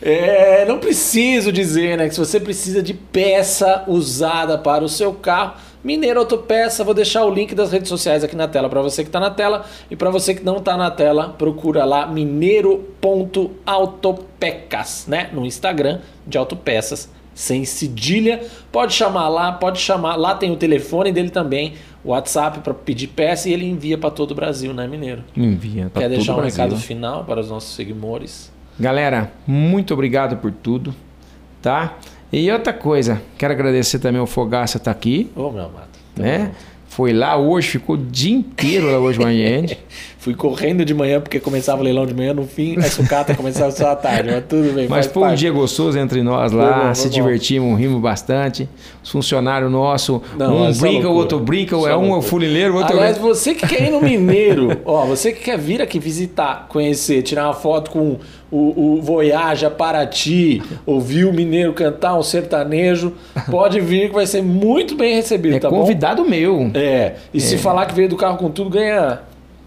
É, não preciso dizer, né, que se você precisa de peça usada para o seu carro, Mineiro Autopeça, vou deixar o link das redes sociais aqui na tela para você que está na tela e para você que não está na tela, procura lá mineiro ponto autopecas, né, no Instagram de autopeças, sem cedilha. Pode chamar lá, pode chamar, lá tem o telefone dele também, o WhatsApp para pedir peça e ele envia para todo o Brasil, né, Mineiro? Envia pra Quer todo deixar o um Brasil. recado final para os nossos seguidores? Galera, muito obrigado por tudo, tá? E outra coisa, quero agradecer também ao Fogaça estar aqui, Ô, meu amado. Tá né? bom. Foi lá hoje, ficou o dia inteiro lá hoje com a gente. Fui correndo de manhã porque começava o leilão de manhã, no fim a sucata começava só à tarde, mas tudo bem. Mas faz foi um parte. dia gostoso entre nós Foi lá, bom, foi se bom. divertimos, rimos bastante. Os funcionários nossos, Não, um é só brinca, o loucura. outro brinca, Só é um é o loucura. funileiro, o outro Aliás, é... você que quer ir no Mineiro, ó, você que quer vir aqui visitar, conhecer, tirar uma foto com o, o Voyage a Paraty, ouvir o Mineiro cantar um sertanejo, pode vir que vai ser muito bem recebido, É tá bom? convidado meu. É, e se falar que veio do carro com tudo, ganha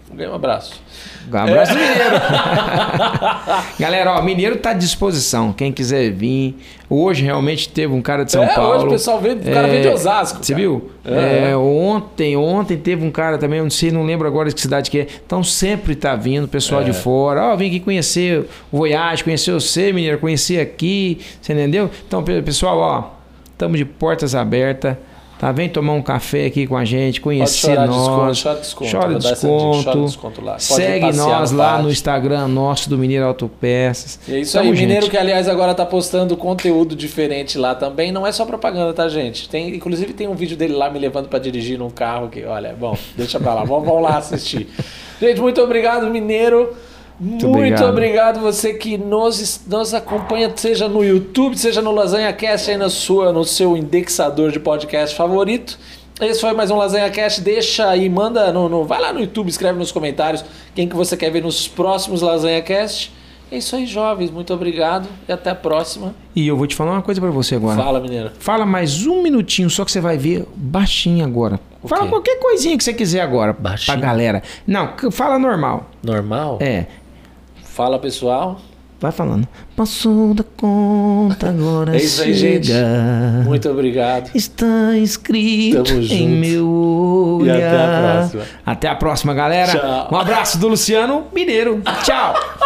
Ganha um abraço. Um abraço, é. Mineiro. Galera, ó, Mineiro tá à disposição. Quem quiser vir. Hoje realmente teve um cara de São é, Paulo. Hoje o pessoal veio, o cara é, veio de Osasco. Você cara. viu? É. É, ontem, ontem teve um cara também, eu não sei, não lembro agora que cidade que é. Então sempre tá vindo pessoal é. de fora. Ó, vem aqui conhecer o Voyage, conhecer você, Mineiro, conhecer aqui. Você entendeu? Então, pessoal, ó, estamos de portas abertas. Tá, vem tomar um café aqui com a gente, conhecer Pode nós. Chora desconto. Chora desconto. Chora desconto lá. Segue nós lá no Instagram nosso do Mineiro Autopeças. E é isso Tamo aí, gente. Mineiro que aliás agora tá postando conteúdo diferente lá também. Não é só propaganda, tá, gente? Tem, inclusive tem um vídeo dele lá me levando para dirigir num carro que, olha, bom, deixa pra lá. vamos, vamos lá assistir. Gente, muito obrigado, Mineiro. Muito, muito obrigado. obrigado você que nos, nos acompanha, seja no YouTube, seja no LasanhaCast, aí na sua, no seu indexador de podcast favorito. Esse foi mais um LasanhaCast. Deixa aí, manda, no, no, vai lá no YouTube, escreve nos comentários quem que você quer ver nos próximos LasanhaCast. É isso aí, jovens. Muito obrigado e até a próxima. E eu vou te falar uma coisa pra você agora. Fala, menina. Fala mais um minutinho, só que você vai ver baixinho agora. O fala quê? Qualquer coisinha que você quiser agora. Baixinho? Pra galera. Não, fala normal. Normal? É. Fala, pessoal. Vai falando. Passou da conta, agora é isso aí, chega. gente. Muito obrigado. Está escrito Tamo em junto. meu olhar. E até a próxima. Até a próxima, galera. Tchau. Um abraço do Luciano Mineiro. Tchau.